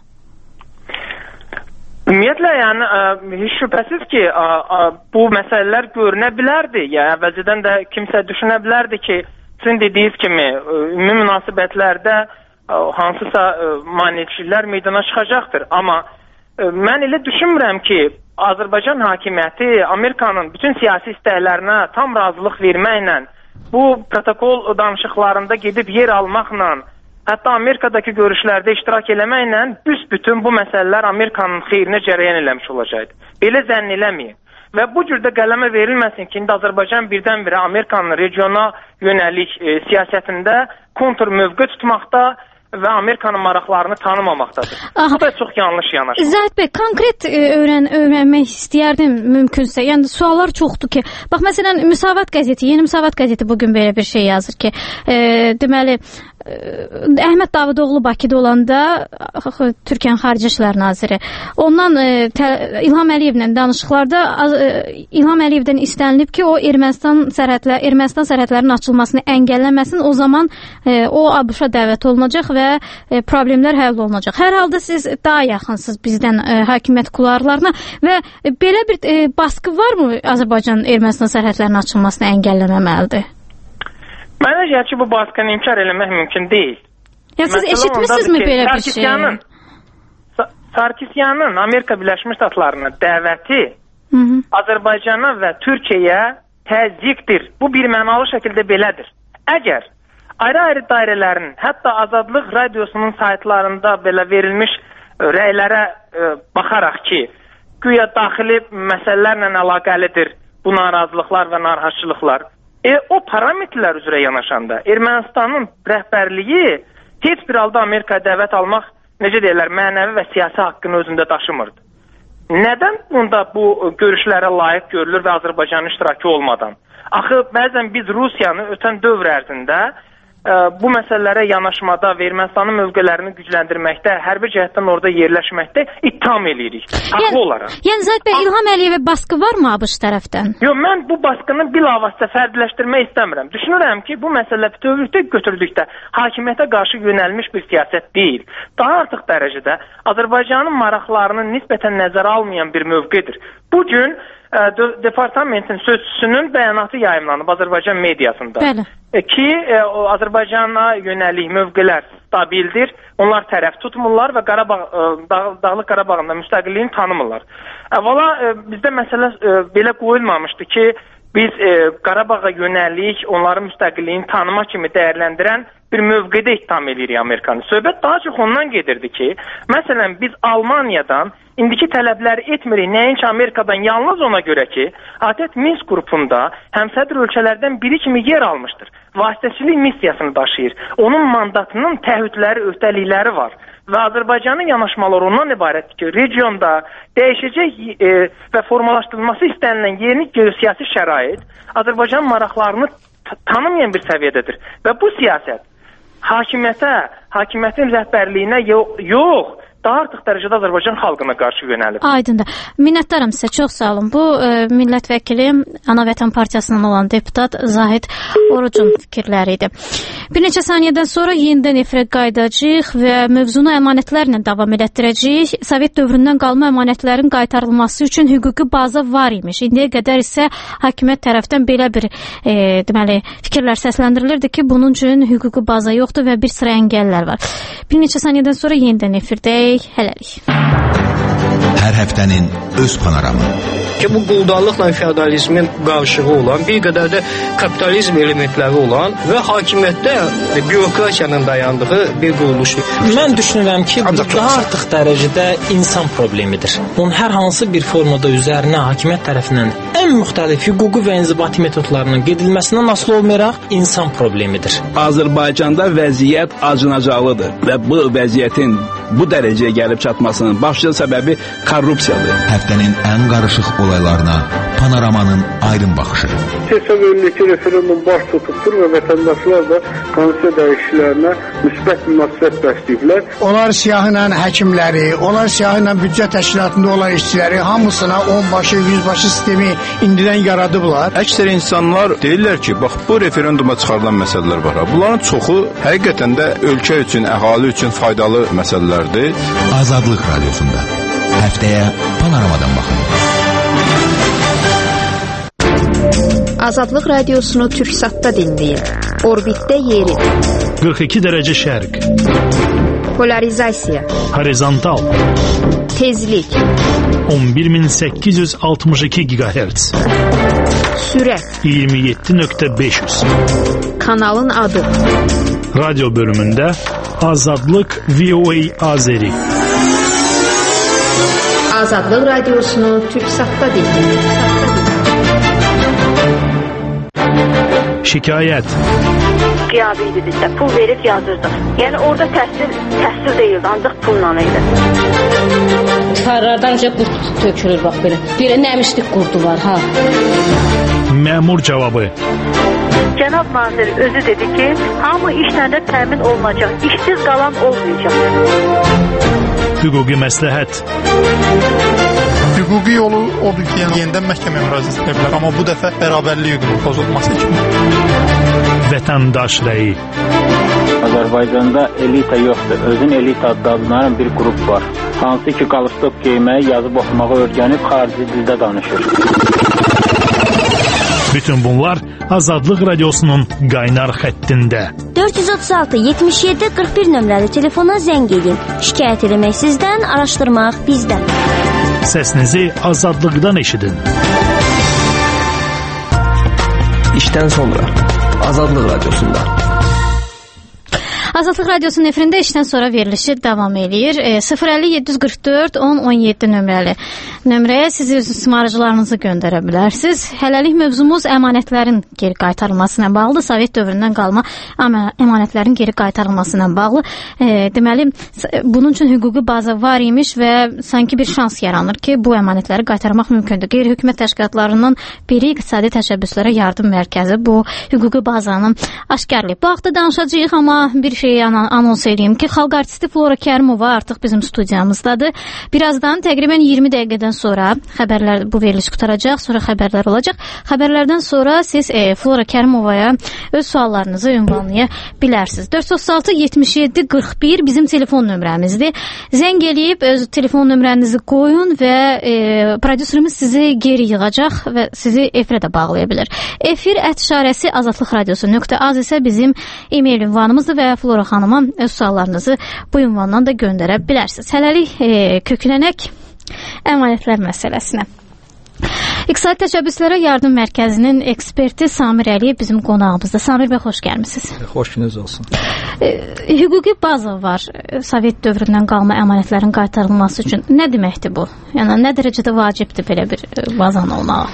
Ümumiyyətlə, heç şübhəsiz ki, bu məsələlər görünə bilərdi. Əvvəlcədən də kimsə düşünə bilərdi ki, sizin dediyiniz kimi, ümumi münasibətlərdə hansısa maneçilər meydana çıxacaqdır. Amma mən elə düşünmürəm ki, Azərbaycan hakimiyyəti Amerikanın bütün siyasi istəklərinə tam razılıq verməklə, bu protokol danışıqlarında gedib yer almaqla, hətta Amerikadakı görüşlərdə iştirak eləməklə büsbütün bu məsələlər Amerikanın xeyrinə cərəyan eləmiş olacaqdı. Belə zənn eləməyin. və bu cürdə qələmə verilməsin ki, indi Azərbaycan birdən-birə Amerikanın regiona yönəlik siyasətində kontur mövqe tutmaqda və Amerikanın maraqlarını tanımamaqdadır. Bu da çox yanlış yanaşma. Zahid bəy, konkret öyrənmək istəyərdim mümkünsə. Yəni suallar çoxdur ki, bax məsələn Müsavat qəzeti, Yeni Müsavat qəzeti bugün belə bir şey yazır ki, deməli Əhməd Davutoğlu Bakıda olanda Türkiyənin Xarici İşlər Naziri ondan İlham Əliyevlə danışıqlarda İlham Əliyevdən istənilib ki, o Ermənistan sərhədlərinin açılmasını əngəlləməsin. O zaman o ABŞ-a dəvət olunacaq və problemlər həll olunacaq. Hər halda siz daha yaxınsınız bizdən hakimiyyət kularlarına və belə bir baskı varmı Azərbaycan Ermənistan sərhədlərinin açılmasını əngəlləməməlidir? Mənə gəlir ki, bu baskını inkar eləmək mümkün deyil. Ya siz eşitmisinizmi belə bir şey? Sarkisyanın Amerika Birləşmiş Ştatlarına dəvəti Azərbaycana və Türkiyəyə təzyiqdir. Bu bir mənalı şəkildə belədir. Əgər ayrı-ayrı dairələrin, hətta Azadlıq Radiosunun saytlarında belə verilmiş rəylərə baxaraq ki, güya daxili məsələlərlə əlaqəlidir bu narazılıqlar və narahatçılıqlar. O parametrlər üzrə yanaşanda Ermənistanın rəhbərliyi heç bir halda Amerikaya dəvət almaq, necə deyirlər, mənəvi və siyasi haqqını özündə daşımırdı. Nədən bunda bu görüşlərə layiq görülür və Azərbaycanın iştirakı olmadan? Axı bəzən biz Rusiyanı ötən dövr ərzində bu məsələlərə yanaşmada və Ermənistanın mövqələrini gücləndirməkdə, hərbi cəhətdən orada yerləşməkdə ittiham eləyirik. Haqlı olaraq. Yəni Zahid bəy, İlham Əliyevə baskı varmı ABŞ tərəfdən? Yox, mən bu baskını bilavasitə fərdiləşdirmək istəmirəm. Düşünürəm ki, bu məsələ bütövlükdə götürdükdə hakimiyyətə qarşı yönəlmiş bir siyasət deyil. Daha artıq dərəcədə Azərbaycanın maraqlarını nisbətən nəzərə almayan bir mövqedir. Bugün departamentin sözçüsünün bəyanatı yayımlanıb Azərbaycan mediasında. Bəli. Ki Azərbaycana yönəlik mövqelər stabildir, onlar tərəf tutmurlar və Dağlıq Qarabağın da müstəqilliyini tanımırlar. Əvvəla bizdə məsələ belə qoyulmamışdı ki, biz Qarabağa yönəlik onların müstəqilliyini tanıma kimi dəyərləndirən bir mövqedə ittiham edirik Amerikanı. Söhbət daha çox ondan gedirdi ki, məsələn biz Almaniyadan indiki tələbləri etmirik, nəinki Amerikadan, yalnız ona görə ki, ATƏT Minsk qrupunda həmsədr ölkələrdən biri kimi yer almışdır. Vasitəçilik missiyasını daşıyır. Onun mandatının təahhüdləri, öhdəlikləri var. Və Azərbaycanın yanaşmaları ondan ibarətdir ki, regionda dəyişəcək və formalaşdırılması istənilən yeni geosiyasi şərait Azərbaycan maraqlarını tanımayan bir səviyyədədir. Və bu siyasət hakimiyyətin rəhbərliyinə yox, daha artıq dərəcədə Azərbaycan xalqına qarşı yönəlib. Aydındır. Minnətdaram sizə, çox sağ olun. Bu millət vəkili Ana Vətən Partiyasından olan deputat Zahid Orucun fikirləri idi. Bir neçə saniyədən sonra yenidən efirə qayıdacağıq və mövzunu əmanətlərlə davam elətdirəcəyik. Sovet dövründən qalma əmanətlərin qaytarılması üçün hüquqi baza var imiş. İndiyə qədər isə hakimiyyət tərəfdən belə bir deməli fikirlər səsləndirilirdi ki, bunun üçün hüquqi baza yoxdur və bir sıra əngəllər var. Bir neçə saniyədən sonra yenidən efirdəyik. Hələlik. Hər həftənin öz panoramı. Ki bu quldarlıqla feodalizmin qarışığı olan, bir qədər də kapitalizm elementləri olan və hakimiyyətdə bürokratiyanın dayandığı bir quruluşdur. Mən düşünürəm ki, bu daha artıq dərəcədə insan problemidir. Bunun hər hansı bir formada üzərinə hakimiyyət tərəfindən ən müxtəlif hüquqi və inzibati metodlarının gedilməsindən asılı olmayaraq insan problemidir. Azərbaycanda vəziyyət acınacaqlıdır və bu vəziyyətin bu dərəcəyə gəlib çatmasının başlıca səbəbi korrupsiyadır. Həftənin ən qarışıq olaylarına Panoramanın aydın baxışı. Hesab edilir ki, referendum baş tutubdur və vətəndaşlar da konstitusiya dəyişikliklərinə müsbət münasibət bəsləyiblər. Onlar siyahıyla həkimləri, onlar siyahıyla büdcə təşkilatında olan işçiləri hamısına 10 başı, 100 başı sistemi indidən yaradıblar. Əksər insanlar deyirlər ki, bax bu referenduma çıxarılan məsələlər var. Bunların çoxu həqiqətən də ölkə üçün, əhali üçün faydalı məsələlərdir. Azadlıq Radiosunda həftəyə Panoramadan baxın. Azadlıq Radiosunu Türksatda dinləyin. Orbitdə yeri. 42 dərəcə şərq. Polarizasiya. Horizontal. Tezlik. 11862 GHz. Sürət. 27.500. Kanalın adı. Radyo bölümündə Azadlıq VOA Azeri. Azadlıq Radiosunu TürkSatda dinləyin. Şikayət. Qiyabi idi bizdə. Pul verib yazırdıq. Yəni orada təhsil deyildi, ancaq pulla idi. Divarlardan qurd tökülür bax belə. Belə nəmişlik qurdu var ha. Məmur cavabı. Cənab nazir özü dedi ki, hamı işlə də təmin olunacaq. İşsiz qalan olmayacaq. Hüquqi məsləhət. Hüquqi yolu odur ki, yenidən məhkəməyə müraciət edə bilər, amma bu dəfə bərabərlik hüququnun pozulması kimi. Vətəndaş rəyi. Azərbaycanda elita yoxdur. Özün elita adlanan bir qrup var. Hansı ki, qalstok geyməyi, yazıb oxumağı öyrənib xarici dildə danışır. Bütün bunlar Azadlıq Radiosunun qaynar xəttində. 436-77-41 nömrəli telefona zəng edin. Şikayət eləmək sizdən, araşdırmaq bizdən. Səsinizi Azadlıqdan eşidin. İşdən sonra Azadlıq Radiosunda. Azadlıq Radiosunun efirində işdən sonra verilişi davam eləyir. 050-744-10-17 nömrəyə siz öz ismarıcılarınızı göndərə bilərsiniz. Hələlik mövzumuz əmanətlərin geri qaytarılması ilə bağlı, Sovet dövründən qalma əmanətlərin geri qaytarılması ilə bağlı. Deməli, bunun üçün hüquqi baza var imiş və sanki bir şans yaranır ki, bu əmanətləri qaytarmaq mümkündür. Qeyri-hökumət təşkilatlarından biri İqtisadi Təşəbbüslərə Yardım Mərkəzi bu hüquqi bazanı aşkarlayıb. Bu haqda danışacağıq, amma bir şey anons edeyim ki, xalq artisti Flora Kərimova artıq bizim studiyamızdadır. Birazdan təqribən 20 dəqiqədən sonra xəbərlər, bu veriliş qutaracaq, sonra xəbərlər olacaq. Xəbərlərdən sonra siz Flora Kərimovaya öz suallarınızı ünvanlaya bilərsiniz. 436-77-41 bizim telefon nömrəmizdir. Zəng eləyib öz telefon nömrənizi qoyun və prodüserimiz sizi geri yığacaq və sizi efirə də bağlaya bilər. Efir@ azadlıqradiosu.az isə bizim e-mail ünvanımızdır və Flora xanıma öz suallarınızı bu ünvandan da göndərə bilərsiniz. Hələlik köklənək əmanətlər məsələsinə. İqtisadi Təşəbbüslərə Yardım Mərkəzinin eksperti Samir Əliyev bizim qonağımızda. Samir bəy, xoş gəlmisiniz. Xoş gününüz olsun. Hüquqi baza var Sovet dövründən qalma əmanətlərin qaytarılması üçün. Nə deməkdir bu? Yəni, nə dərəcədə vacibdir belə bir bazanın olmağı?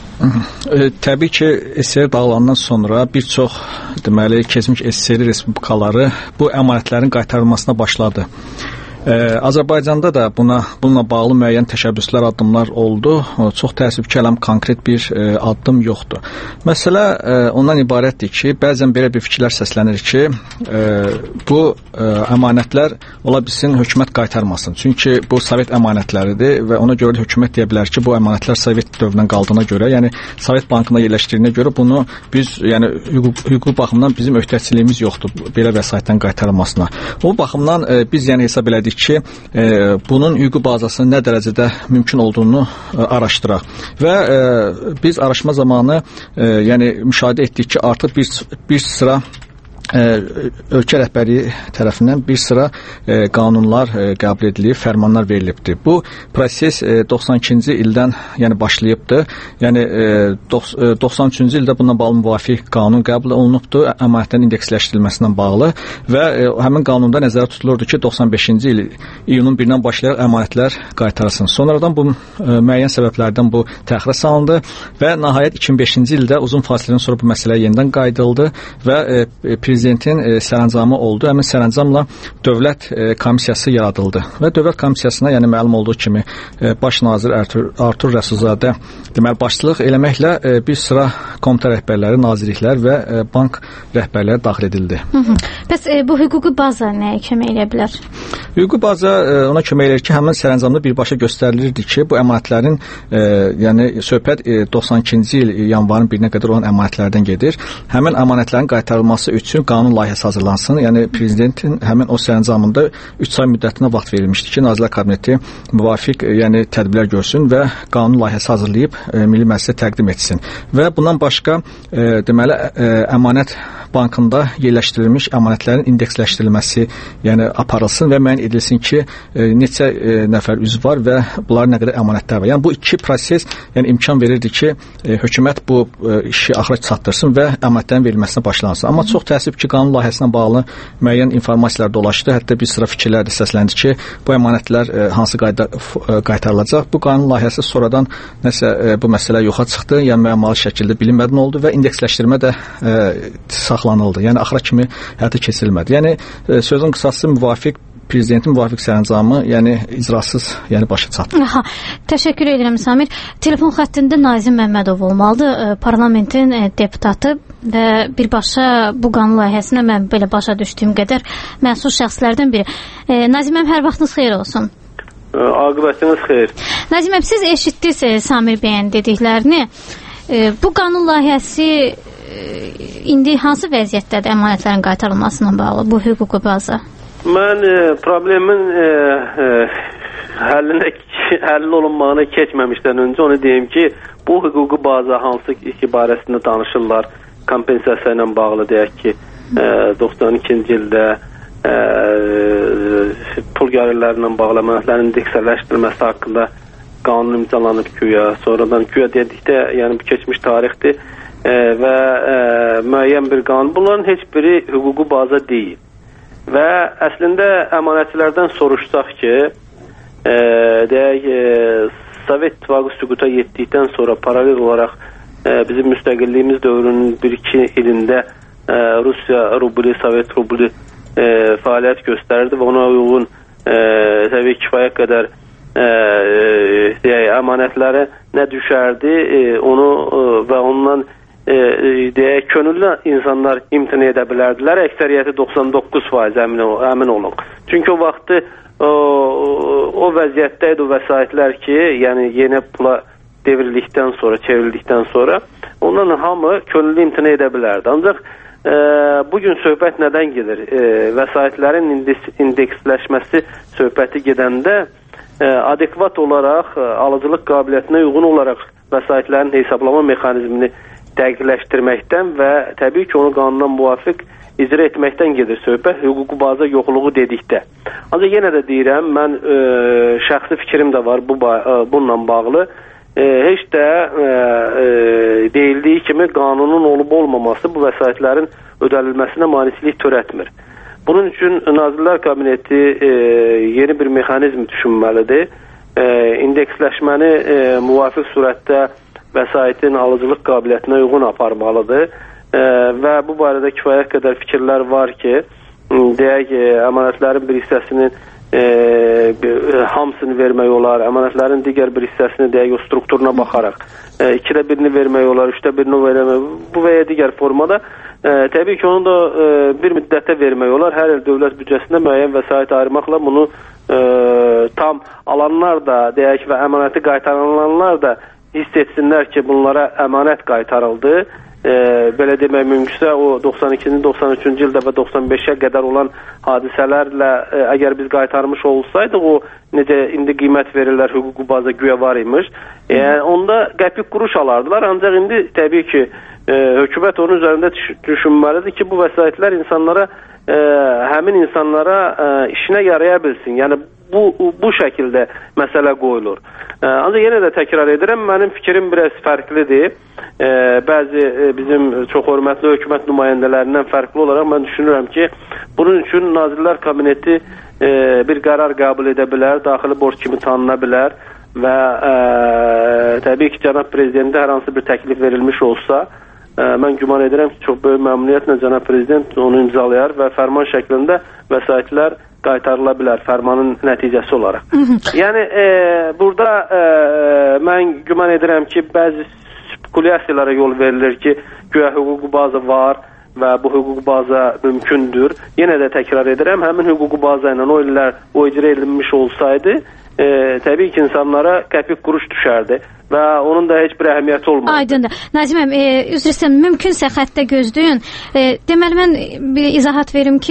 Təbii ki, SSR dağılandan sonra bir çox deməli keçmiş SSR respublikaları bu əmanətlərin qaytarılmasına başladı. Azərbaycanda da bununla bağlı müəyyən təşəbbüslər, addımlar oldu. Çox təəssüf ki, hələm konkret bir addım yoxdur. Məsələ ondan ibarətdir ki, bəzən belə bir fikirlər səslənir ki, bu əmanətlər ola bilsin hökumət qaytarmasın. Çünki bu Sovet əmanətləridir və ona görə də hökumət deyə bilər ki, bu əmanətlər Sovet dövründən qaldığına görə, yəni Sovet bankına yerləşdirdiyinə görə bunu biz, yəni hüquqi baxımdan bizim öhdəçiliyimiz yoxdur belə vəsaitlərin qaytarılmasına. O baxımdan biz yəni hesab elədik ki, bunun hüquqi bazasının nə dərəcədə mümkün olduğunu araşdıraq. Və biz araşdırma zamanı yəni müşahidə etdik ki, artıq bir sıra ölkə rəhbərliyi tərəfindən bir sıra qanunlar qəbul edilib, fərmanlar verilibdir. Bu proses 92-ci ildən yəni başlayıbdır. Yəni 93-cü ildə bununla bağlı müvafiq qanun qəbul olunubdur, əmanətlərin indeksləşdirilməsinə bağlı və həmin qanunda nəzərdə tutulurdu ki, 95-ci il iyunun 1-dən başlayaraq əmanətlər qaytarılsın. Sonradan bu müəyyən səbəblərdən bu təxirə salındı və nəhayət 2005-ci ildə uzun fasilədən sonra bu məsələ yenidən qayıdıldı və prezidentin sərəncamı oldu. Həmin sərəncamla dövlət komissiyası yaradıldı və dövlət komissiyasına, yəni məlum olduğu kimi baş nazir Artur Rəsulzadə deməli başçılıq eləməklə bir sıra komitə rəhbərləri, nazirliklər və bank rəhbərləri daxil edildi. Bəs bu hüquqi baza nəyə kömək edə bilər? Hüquqi baza ona kömək edir ki, həmin sərəncamda birbaşa göstərilirdi ki, bu əmanətlərin yəni söhbət 92-ci il yanvarın 1-nə qədər olan əmanətlərdən gedir. Həmin əmanətlərin qaytarılması üçün qanun layihəsi hazırlansın. Yəni prezidentin həmin o sərəncamında 3 ay müddətinə vaxt verilmişdi ki, Nazirlər Kabineti müvafiq yəni tədbirlər görsün və qanun layihəsi hazırlayıb Milli Məclisə təqdim etsin. Və bundan başqa deməli əmanət bankında yerləşdirilmiş əmanətlərin indeksləşdirilməsi yəni aparılsın və müəyyən edilsin ki, neçə nəfər üzv var və bunların nə qədər əmanətlər var. Yəni bu iki proses imkan verirdi ki, hökumət bu işi axıra çatdırsın və əmanətlərin verilməsinə başlansın. Amma çox təəssüf ki, qanun layihəsinə bağlı müəyyən informasiyalar dolaşdı. Hətta bir sıra fikirlər də səsləndi ki, bu əmanətlər hansı qayda qaytarılacaq. Bu qanun layihəsi sonradan nəsə bu məsələ yoxa çıxdı, yəni müəmmalı şəkildə bilinmədən oldu və indeksləşdirmə də saxlanıldı. Yəni axıra kimi həyata keçirilmədi. Yəni sözün qısası prezidentin müvafiq sərəncamı, yəni icrasız, yəni başa çatdı. Təşəkkür edirəm Samir. Telefon xəttində Nazim Məmmədov olmalıdır, parlamentin deputatı və birbaşa bu qanun layihəsinə mən belə başa düşdüyüm qədər məsul şəxslərdən biri. Nazim hər vaxtınız xeyir olsun. Aqibətiniz xeyir. Nazim siz eşitdiniz Samir bəyin dediklərini. Bu qanun layihəsi indi hansı vəziyyətdədir əmanətlərin qaytarılmasına bağlı, bu hüquqi baza? Mən problemin həll olunmağına keçməmişdən öncə onu deyim ki, bu hüquqi baza hansı ki barəsində danışırlar, kompensasiya ilə bağlı deyək ki, 92-ci ildə pul gəlirlərindən bağlı əmanətlərin indeksləşdirilməsi haqqında qanun imzalanıb güya, sonradan güya dedikdə, yəni bu keçmiş tarixdir və müəyyən bir qanun. Bunların heç biri hüquqi baza deyil. Və əslində əmanətçilərdən soruşsaq ki, deyək, Sovet İttifaqı süquta yetdikdən sonra paralel olaraq bizim müstəqilliyimiz dövrünün 1-2 ilində Rusiya rubli, Sovet rubli fəaliyyət göstərdi və ona uyğun təbii kifayət qədər deyək, əmanətlərə nə düşərdi onu və ondan deyək, könüllü insanlar imtina edə bilərdilər. Əksəriyyəti 99% əmin olun. Çünki o vaxtı o vəziyyətdəydi o vəsaitlər ki, yəni yeni pula devrildikdən sonra, çevrildikdən sonra ondan hamı könüllü imtina edə bilərdi. Ancaq bugün söhbət nədən gedir? Vəsaitlərin indeksləşməsi söhbəti gedəndə adekvat olaraq, alıcılıq qabiliyyətinə uyğun olaraq vəsaitlərin hesablama mexanizmini dəqiqləşdirməkdən və təbii ki, onu qanundan müvafiq icra etməkdən gedir söhbət, hüquqi baza yoxluğu dedikdə. Ancaq yenə də deyirəm, mən şəxsi fikrim də var bununla bağlı. Heç də deyildiyi kimi qanunun olub-olmaması bu vəsaitlərin ödənilməsinə maneçilik törətmir. Bunun üçün Nazirlər Kabineti yeni bir mexanizm düşünməlidir. İndeksləşməni müvafiq surətdə vəsaitin alıcılıq qabiliyyətinə uyğun aparmalıdır və bu barədə kifayət qədər fikirlər var ki, deyək, əmanətlərin bir hissəsinin hamısını vermək olar, əmanətlərin digər bir hissəsini deyək, o strukturuna baxaraq 2də birini vermək olar, 3də birini vermək, bu və ya digər formada təbii ki, onu da bir müddətə vermək olar. Hər il dövlət büdcəsində müəyyən vəsait ayırmaqla bunu tam alanlar da deyək və əmanəti qaytarılanlar da hiss etsinlər ki, bunlara əmanət qaytarıldı. Belə demək mümkünsə, o 92-ci, 93-cü ildə və 95-ə qədər olan hadisələrlə əgər biz qaytarmış olsaydıq, o necə indi qiymət verirlər, hüquqi baza güya var imiş, onda qəpik quruş alardılar. Ancaq indi təbii ki, hökumət onun üzərində düşünməlidir ki, bu vəsaitlər insanlara, həmin insanlara işinə yaraya bilsin. Yəni, bu şəkildə məsələ qoyulur. Ancaq yenə də təkrar edirəm, mənim fikrim biraz fərqlidir. Bəzi bizim çox hörmətli hökumət nümayəndələrindən fərqli olaraq mən düşünürəm ki, bunun üçün Nazirlər Kabineti bir qərar qəbul edə bilər, daxili borc kimi tanına bilər və təbii ki, cənab prezidentə hər hansı bir təklif verilmiş olsa, mən güman edirəm ki, çox böyük məmnuniyyətlə cənab prezident onu imzalayar və fərman şəklində vəsaitlər qaytarıla bilər fərmanın nəticəsi olaraq. Yəni, burada mən güman edirəm ki, bəzi spekulyasiyalara yol verilir ki, güya hüquqi baza var və bu hüquqi baza mümkündür. Yenə də təkrar edirəm, həmin hüquqi baza ilə o illər o icra edilmiş olsaydı, təbii ki, insanlara qəpik quruş düşərdi və onun da heç bir əhəmiyyəti olmazdı. Aydındır. Naziməm, üzr istəyirəm, mümkünsə xəttə gözləyin. Deməli, mən bir izahat verim ki,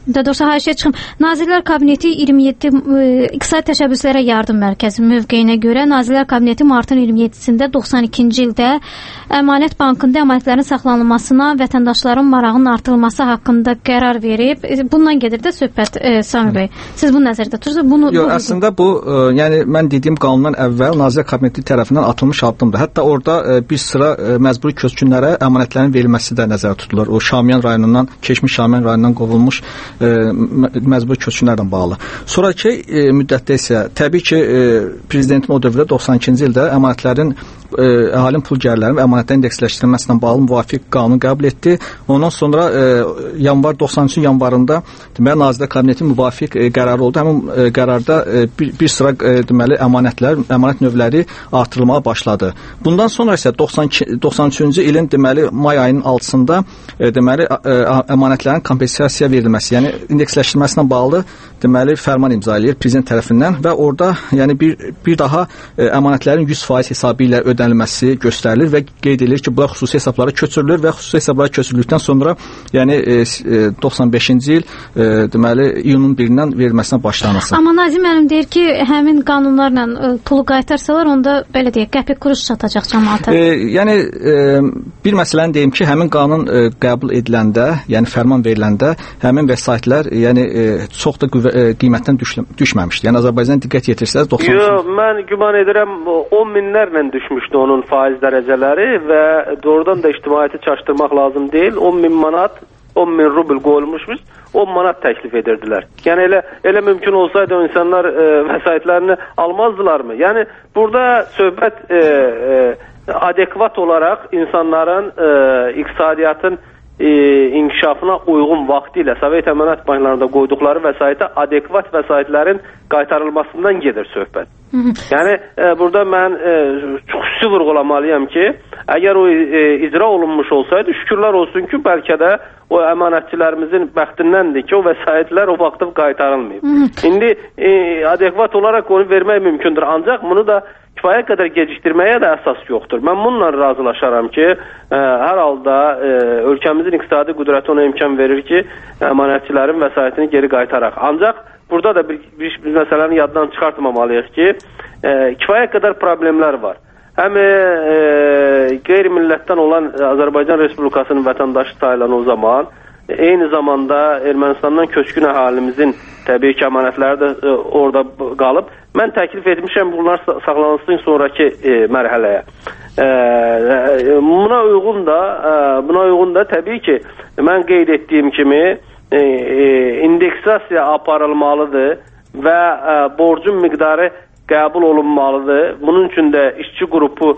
Daha doğrusu haşiyə çıxım. Nazirlər Kabineti 27 İqtisadi Təşəbbüslərə Yardım Mərkəzi mövqeyinə görə Nazirlər Kabineti martın 27-sində 92-ci ildə Əmanət Bankında əmanətlərin saxlanılmasına vətəndaşların marağının artırılması haqqında qərar verib. Bundan gedir də söhbət Sami bəy. Siz bunu nəzərdə tutursunuz? Yox, əslində bu yəni mən dediyim qanundan əvvəl Nazirlər Kabineti tərəfindən atılmış addımdır. Hətta orada bir sıra məcburi köçkünlərə əmanətlərin verilməsi də nəzərdə tutulur. O Şamiyan rayonundan, keçmiş Şamiyan rayonundan qovulmuş məcburi köçkünlərlə bağlı. Sonrakı müddətdə isə təbii ki, prezidentin o dövrdə 92-ci ildə əmanətlərin əhalinin pul gəlirlərinin və əmanətlərin indeksləşdirilməsinə bağlı müvafiq qanun qəbul etdi. Ondan sonra yanvar 93 yanvarında deməli Nazirlər Kabineti müvafiq qərarı oldu. Həmin qərarda bir sıra deməli əmanət növləri artırılmağa başladı. Bundan sonra isə 93-cü ilin deməli may ayının 6-sında deməli əmanətlərin kompensasiya verilməsi, yəni indeksləşdirilməsinə bağlı deməli fərman imzalayır prezident tərəfindən və orada yəni bir daha əmanətlərin 100% hesabı ilə ödənilməsi göstərilir və qeyd edilir ki, bunlar xüsusi hesablara köçürülür və xüsusi hesablara köçürüldükdən sonra yəni 95-ci il deməli iyunun 1-dən verilməsinə başlanması. Amma Nazim müəllim deyir ki, həmin qanunlarla pulu qaytarsalar onda belə deyək, qəpik quruş çatacaq cəmaata. Yəni bir məsələni deyim ki, həmin qanun qəbul ediləndə, yəni fərman veriləndə həmin vəsaitlər yəni çox da qiymətdən düşməmişdi. Yəni Azərbaycan diqqət yetirsəz 90. Yox, mən güman edirəm 10 minlərlə düşmüşdü onun faiz dərəcələri və doğrudan da ictimaiyyəti çaşdırmaq lazım deyil. 10 min manat, 10 min rubl qoyulmuşmuş, 10 manat təklif edirdilər. Yəni elə mümkün olsaydı o insanlar vəsaitlərini almazdılarmı? Yəni burada söhbət adekvat olaraq insanların iqtisadiyyatın inkişafına uyğun vaxtı ilə Sovet əmanət banklarında qoyduqları vəsaitə adekvat vəsaitlərin qaytarılmasından gedir söhbət. Yəni burada mən çox xüsusi vurğulamalıyam ki, əgər o icra olunmuş olsaydı, şükürlər olsun ki, bəlkə də o əmanətçilərimizin bəxtindəndir ki, o vəsaitlər o vaxtda qaytarılmayıb. İndi adekvat olaraq onu vermək mümkündür, ancaq bunu da kifayət qədər gecikdirməyə də əsas yoxdur. Mən bununla razılaşaram ki, hər halda ölkəmizin iqtisadi qüdrəti ona imkan verir ki, əmanətçilərin vəsaitini geri qaytaraq. Ancaq burada da bir məsələni yaddan çıxartmamalıyıq ki, kifayət qədər problemlər var. Həm qeyri-millətdən olan Azərbaycan Respublikasının vətəndaşı sayılan o zaman, eyni zamanda Ermənistandan köçkün əhalimizin təbii ki, əmanətləri də orada qalıb. Mən təklif etmişəm bunlar saxlanılsın sonraki mərhələyə. Buna uyğun da təbii ki, mən qeyd etdiyim kimi indeksasiya aparılmalıdır və borcun miqdarı qəbul olunmalıdır. Bunun üçün də işçi qrupu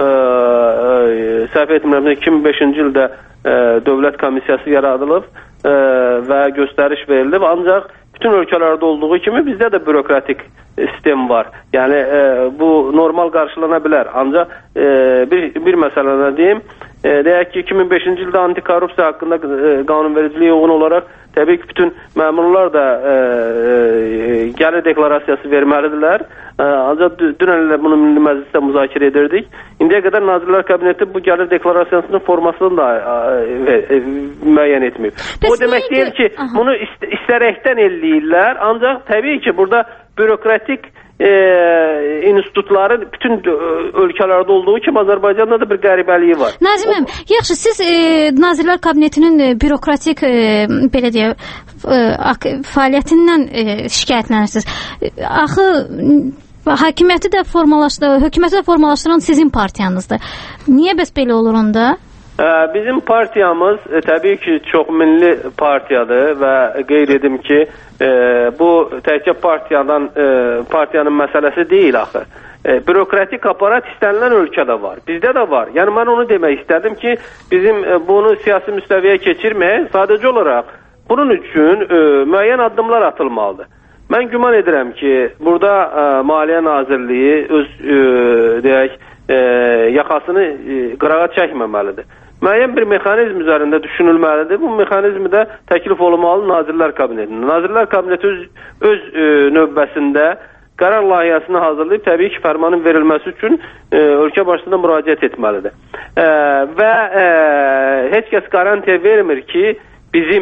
səhv etmirəmsə 2005-ci ildə dövlət komissiyası yaradılıb və göstəriş verilib. Ancaq bütün ölkələrdə olduğu kimi bizdə də bürokratik sistem var. Yəni bu normal qarşılana bilər. Ancaq bir məsələni deyim. Deyək ki, 2005-ci ildə antikorrupsiya haqqında qanunvericiliyə uyğun olaraq təbii ki, bütün məmurlar da gəlir deklarasiyası verməlidirlər. Ancaq dünən ilə bunu Milli Məclisdə müzakirə edirdik. İndiyə qədər Nazirlər Kabineti bu gəlir deklarasiyasının formasını da müəyyən etməyib. O demək deyil ki, bunu istərəkdən eləyirlər. Ancaq təbii ki, burada bürokratik institutların bütün ölkələrdə olduğu kimi Azərbaycanda da bir qəribəliyi var. Nazim, yaxşı, siz Nazirlər Kabinetinin bürokratik belə deyək fəaliyyətindən şikayətlənirsiniz. Axı hökuməti də formalaşdıran sizin partiyanızdır. Niyə bəs belə olur onda? Bizim partiyamız təbii ki, çox milli partiyadır və qeyd edim ki, bu təkcə partiyanın məsələsi deyil axı. Bürokratik aparat istənilən ölkədə var, bizdə də var. Yəni mən onu demək istədim ki, bizim bunu siyasi müstəviyə keçirmək sadəcə olaraq bunun üçün müəyyən addımlar atılmalıdır. Mən güman edirəm ki, burada Maliyyə Nazirliyi öz deyək yaxasını qırağa çəkməməlidir. Müəyyən bir mexanizm üzərində düşünülməlidir. Bu mexanizmi də təklif olunmalı Nazirlər Kabinetində. Nazirlər Kabineti öz növbəsində qərar layihəsini hazırlayıb təbii ki, fərmanın verilməsi üçün ölkə başçısına müraciət etməlidir. Və heç kəs qarantiya vermir ki, bizim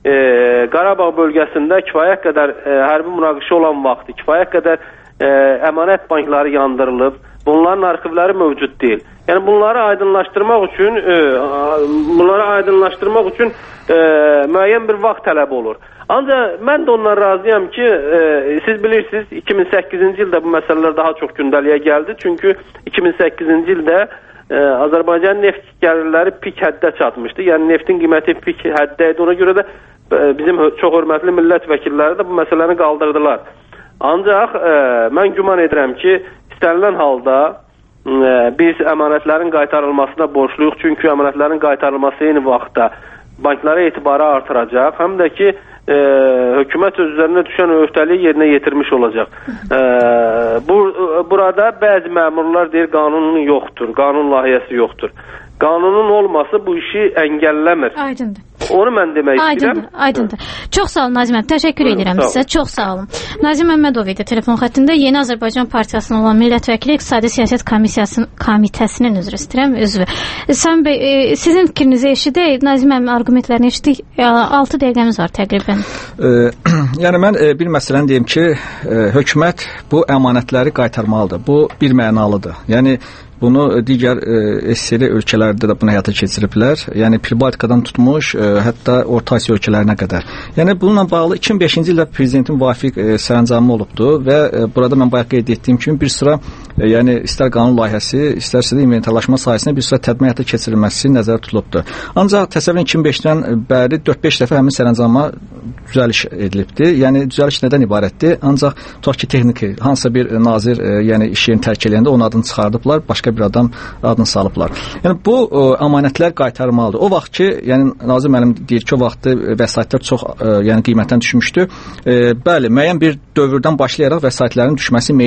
Qarabağ bölgəsində kifayət qədər hərbi münaqişə olan vaxtı, kifayət qədər əmanət bankları yandırılıb, bunların arxivləri mövcud deyil. Yəni bunları aydınlaşdırmaq üçün müəyyən bir vaxt tələb olur. Ancaq mən də ondan razıyam ki, siz bilirsiniz 2008-ci ildə bu məsələlər daha çox gündəliyə gəldi. Çünki 2008-ci ildə Azərbaycan neft gəlirləri pik həddə çatmışdı. Yəni neftin qiyməti pik həddə idi. Ona görə də bizim çox hörmətli millət vəkilləri də bu məsələni qaldırdılar. Ancaq mən güman edirəm ki, istənilən halda biz əmanətlərin qaytarılmasına borcluyuq. Çünki əmanətlərin qaytarılması eyni vaxtda banklara etibarı artıracaq. Həm də ki, hökumət öz üzərinə düşən öhdəliyi yerinə yetirmiş olacaq. Burada bəzi məmurlar deyir, qanunun yoxdur, qanun layihəsi yoxdur. Qanunun olması bu işi əngəlləmir. Aydındır. Onu mən demək istəyirəm. Aydındır. Çox sağ olun Nazim müəllim. Təşəkkür edirəm sizə. Çox sağ olun. Nazim Məmmədov idi telefon xəttində. Yeni Azərbaycan Partiyasının olan millət vəkili İqtisadi Siyasət Komitəsinin üzvü. Səmin bəy, sizin fikrinizi eşidək. Nazim müəllim arqumentlərini eşitdik. 6 dəqiqəmiz var təqribən. Yəni mən bir məsələni deyim ki, hökumət bu əmanətləri qaytarmalıdır. Bu bir mənalıdır. Yəni bunu digər SSR ölkələrdə də bunu həyata keçiriblər. Yəni Pribaltikadan tutmuş, hətta Orta Asiya ölkələrinə qədər. Yəni bununla bağlı 2005-ci ildə prezidentin müvafiq sərəncamı olubdu və burada mən bayaq qeyd etdiyim kimi bir sıra yəni istər qanun layihəsi, istərsə də inventarlaşma sahəsində bir sıra tədbir həyata keçirilməsi nəzərdə tutulubdu. Ancaq təsəvvürün 2005-dən bəri 4-5 dəfə həmin sərəncama düzəliş edilibdi. Yəni düzəliş nədən ibarətdir? Ancaq tutaq ki, texniki hansısa bir nazir yəni iş yerini tərk edəndə onun adını çıxardıblar, başqa bir adam adını salıblar. Yəni bu əmanətlər qaytarılmalıdır. O vaxt ki, yəni Nazim müəllim deyir ki, o vaxtı vəsaitlər çox yəni qiymətdən düşmüşdü. Bəli, müəyyən bir dövrdən başlayaraq vəsaitlərin düşməsi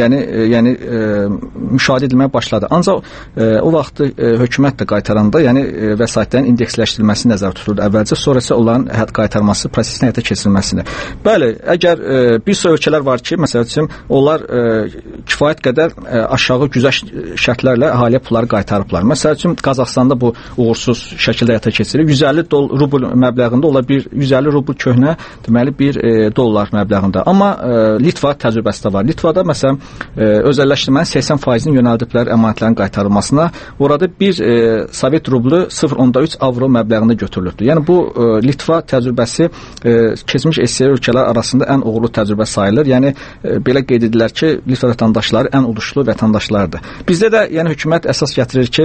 yəni müşahidə edilməyə başladı. Ancaq o vaxtı hökumət də qaytaranda, yəni vəsaitlərin indeksləşdirilməsi nəzərdə tutuldu əvvəlcə, sonra isə onların qaytarması prosesinin həyata keçirilməsini. Bəli, əgər bir sıra ölkələr var ki, məsəl üçün onlar kifayət qədər aşağı güzəşt şərtlərlə əhaliyə pulları qaytarıblar. Məsəl üçün Qazaxstanda bu uğursuz şəkildə həyata keçirilib. 150 rubl məbləğində ola bir 150 rubl köhnə, deməli $1 məbləğində. Amma Litva təcrübəsi də var. Litvada məsələn özəlləşdirmənin 80%-ni yönəldiblər əmanətlərin qaytarılmasına. Orada bir Sovet rublu 0.3 avro məbləğində götürülübdür. Yəni bu Litva təcrübəsi keçmiş SSR ölkələr arasında ən uğurlu təcrübə sayılır. Yəni belə qeyd edirlər ki, Litva vətəndaşları ən uluslu vətəndaşlardır. Bizdə də yəni hökumət əsas gətirir ki,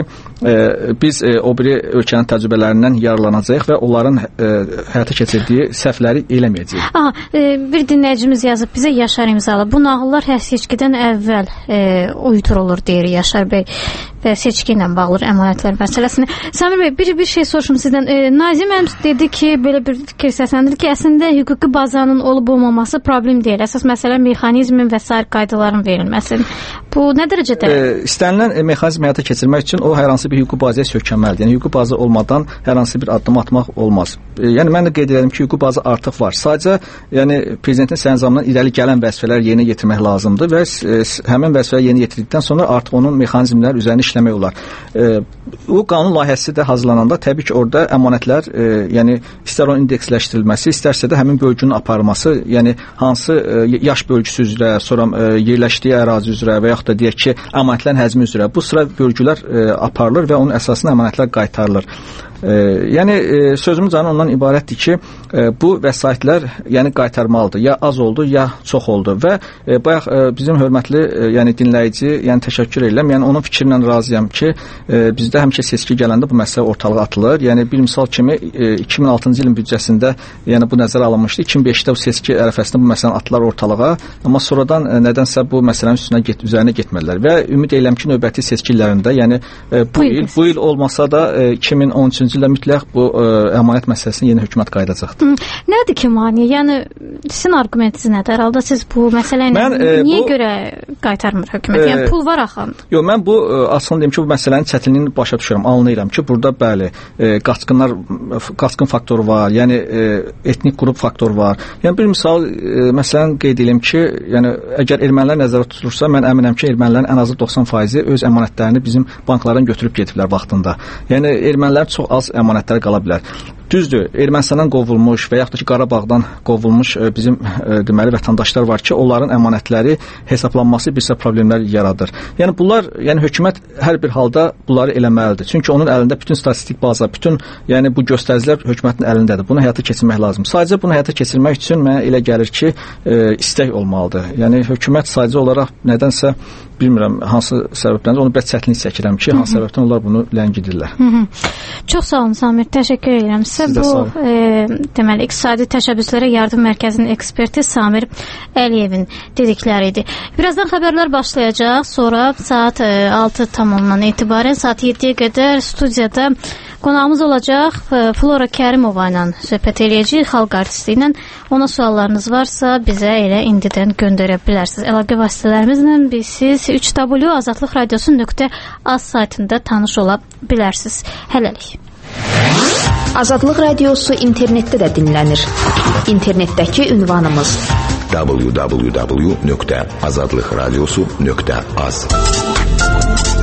biz o biri ölkənin təcrübələrindən yararlanacağıq və onların həyata keçirdiyi səhvləri eləməyəcəyik. Bir dinləyicimiz yazıb bizə Yaşar imzalı. Bu nağıllar hər seçkidən əvvəl uydurulur deyir Yaşar bəy və seçki ilə bağlı əmanətlər məsələsini. Samir bəy, bir şey soruşum sizdən. Nazim müəllim dedi ki, belə bir fikir səsləndirir ki, əslində hüquqi bazanın olub-olmaması problem deyil. Əsas məsələ mexanizmin və sair qaydaların verilməsi. Bu nə dərəcədə? İstənilən mexanizm həyata keçirmək üçün o hər hansı bir hüquqi bazaya söykənməlidir. Yəni hüquqi baza olmadan hər hansı bir addım atmaq olmaz. Yəni mən də qeyd edirəm ki, hüquqi baza artıq var. Sadəcə yəni prezidentin sərəncamından irəli gələn vəzifələr yerinə yetirmək lazımdır və həmin vəzifələri yerinə yetirdikdən sonra artıq onun mexanizmlər üzərində işləmək olar. O qanun layihəsi də hazırlananda təbii ki, orada əmanətlər, yəni istər onun indeksləşdirilməsi, istərsə də həmin bölgünün aparılması, yəni hansı yaş bölgüsü üzrə, sonra yerləşdiyi ərazi üzrə və yaxud da deyək ki, əmanətlərin həcmi üzrə bu sıra bölgülər aparılır və onun əsasında əmanətlər qaytarılır. Yəni sözümüz ondan ibarətdir ki, bu vəsaitlər yəni qaytarmalıdır. Ya az oldu, ya çox oldu və bayaq bizim hörmətli yəni dinləyici, yəni təşəkkür edirəm. Yəni onun fikrinlə razıyam ki, bizdə həmişə seçki gələndə bu məsələ ortalığa atılır. Yəni bir misal kimi 2006-cı ilin büdcəsində yəni bu nəzərə alınmışdı. 2005-də o seçki ərəfəsində bu məsələni atdılar ortalığa, amma sonradan nədənsə bu məsələnin üzərinə getmədilər və ümid edirəm ki, növbəti seçki illərində, yəni bu il olmasa da 2013-cü ildə mütləq bu əmanət məsələsini yeni hökumət qayıdacaqdır. Nədir ki, mani? Yəni sizin arqumentiniz nədir? Halda siz bu məsələ niyə görə qaytarmır hökumət? Yəni pul var axı. Yox, mən bu aslında deyim ki, bu məsələnin çətinliyini başa düşürəm, anlayıram ki, burada bəli, qaçqın faktoru var, yəni etnik qrup faktoru var. Yəni bir misal məsələn qeyd edim ki, yəni əgər ermənilər nəzərdə tutulursa, mən əminəm ki, ermənilərin ən azı 90% öz əmanətlərini bizim banklardan götürüb gediblər vaxtında. Yəni ermənilər çox az əmanətlər qala bilər. Düzdür, Ermənistandan qovulmuş və yaxud da ki, Qarabağdan qovulmuş bizim deməli vətəndaşlar var ki, onların əmanətləri hesablanması bir sıra problemlər yaradır. Yəni bunlar, yəni hökumət hər bir halda bunları eləməlidir. Çünki onun əlində bütün statistik baza, bütün yəni bu göstəricilər hökumətin əlindədir. Bunu həyata keçirmək lazımdır. Sadəcə bunu həyata keçirmək üçün mənə elə gəlir ki, istək olmalıdır. Yəni hökumət sadəcə olaraq nədənsə bilmirəm hansı səbəbdən onu bəs çətinlik çəkirəm ki, hansı səbəbdən onlar bunu ləngidirlər. Çox sağ olun Samir, təşəkkür edirəm sizə. Bu deməli İqtisadi Təşəbbüslərə Yardım Mərkəzinin eksperti Samir Əliyevin dedikləri idi. Birazdan xəbərlər başlayacaq. Sonra saat 6:00-dan etibarən saat 7-yə qədər studiyada qonağımız olacaq. Flora Kərimova ilə söhbət eləyəcəyik, xalq artisti ilə. Ona suallarınız varsa bizə elə indidən göndərə bilərsiniz. Əlaqə vasitələrimizlə siz 3w.azadlıqradiosu.az saytında tanış ola bilərsiniz. Hələlik. Azadlıq Radiosu internetdə də dinlənir. İnternetdəki ünvanımız www.azadlıqradiosu.az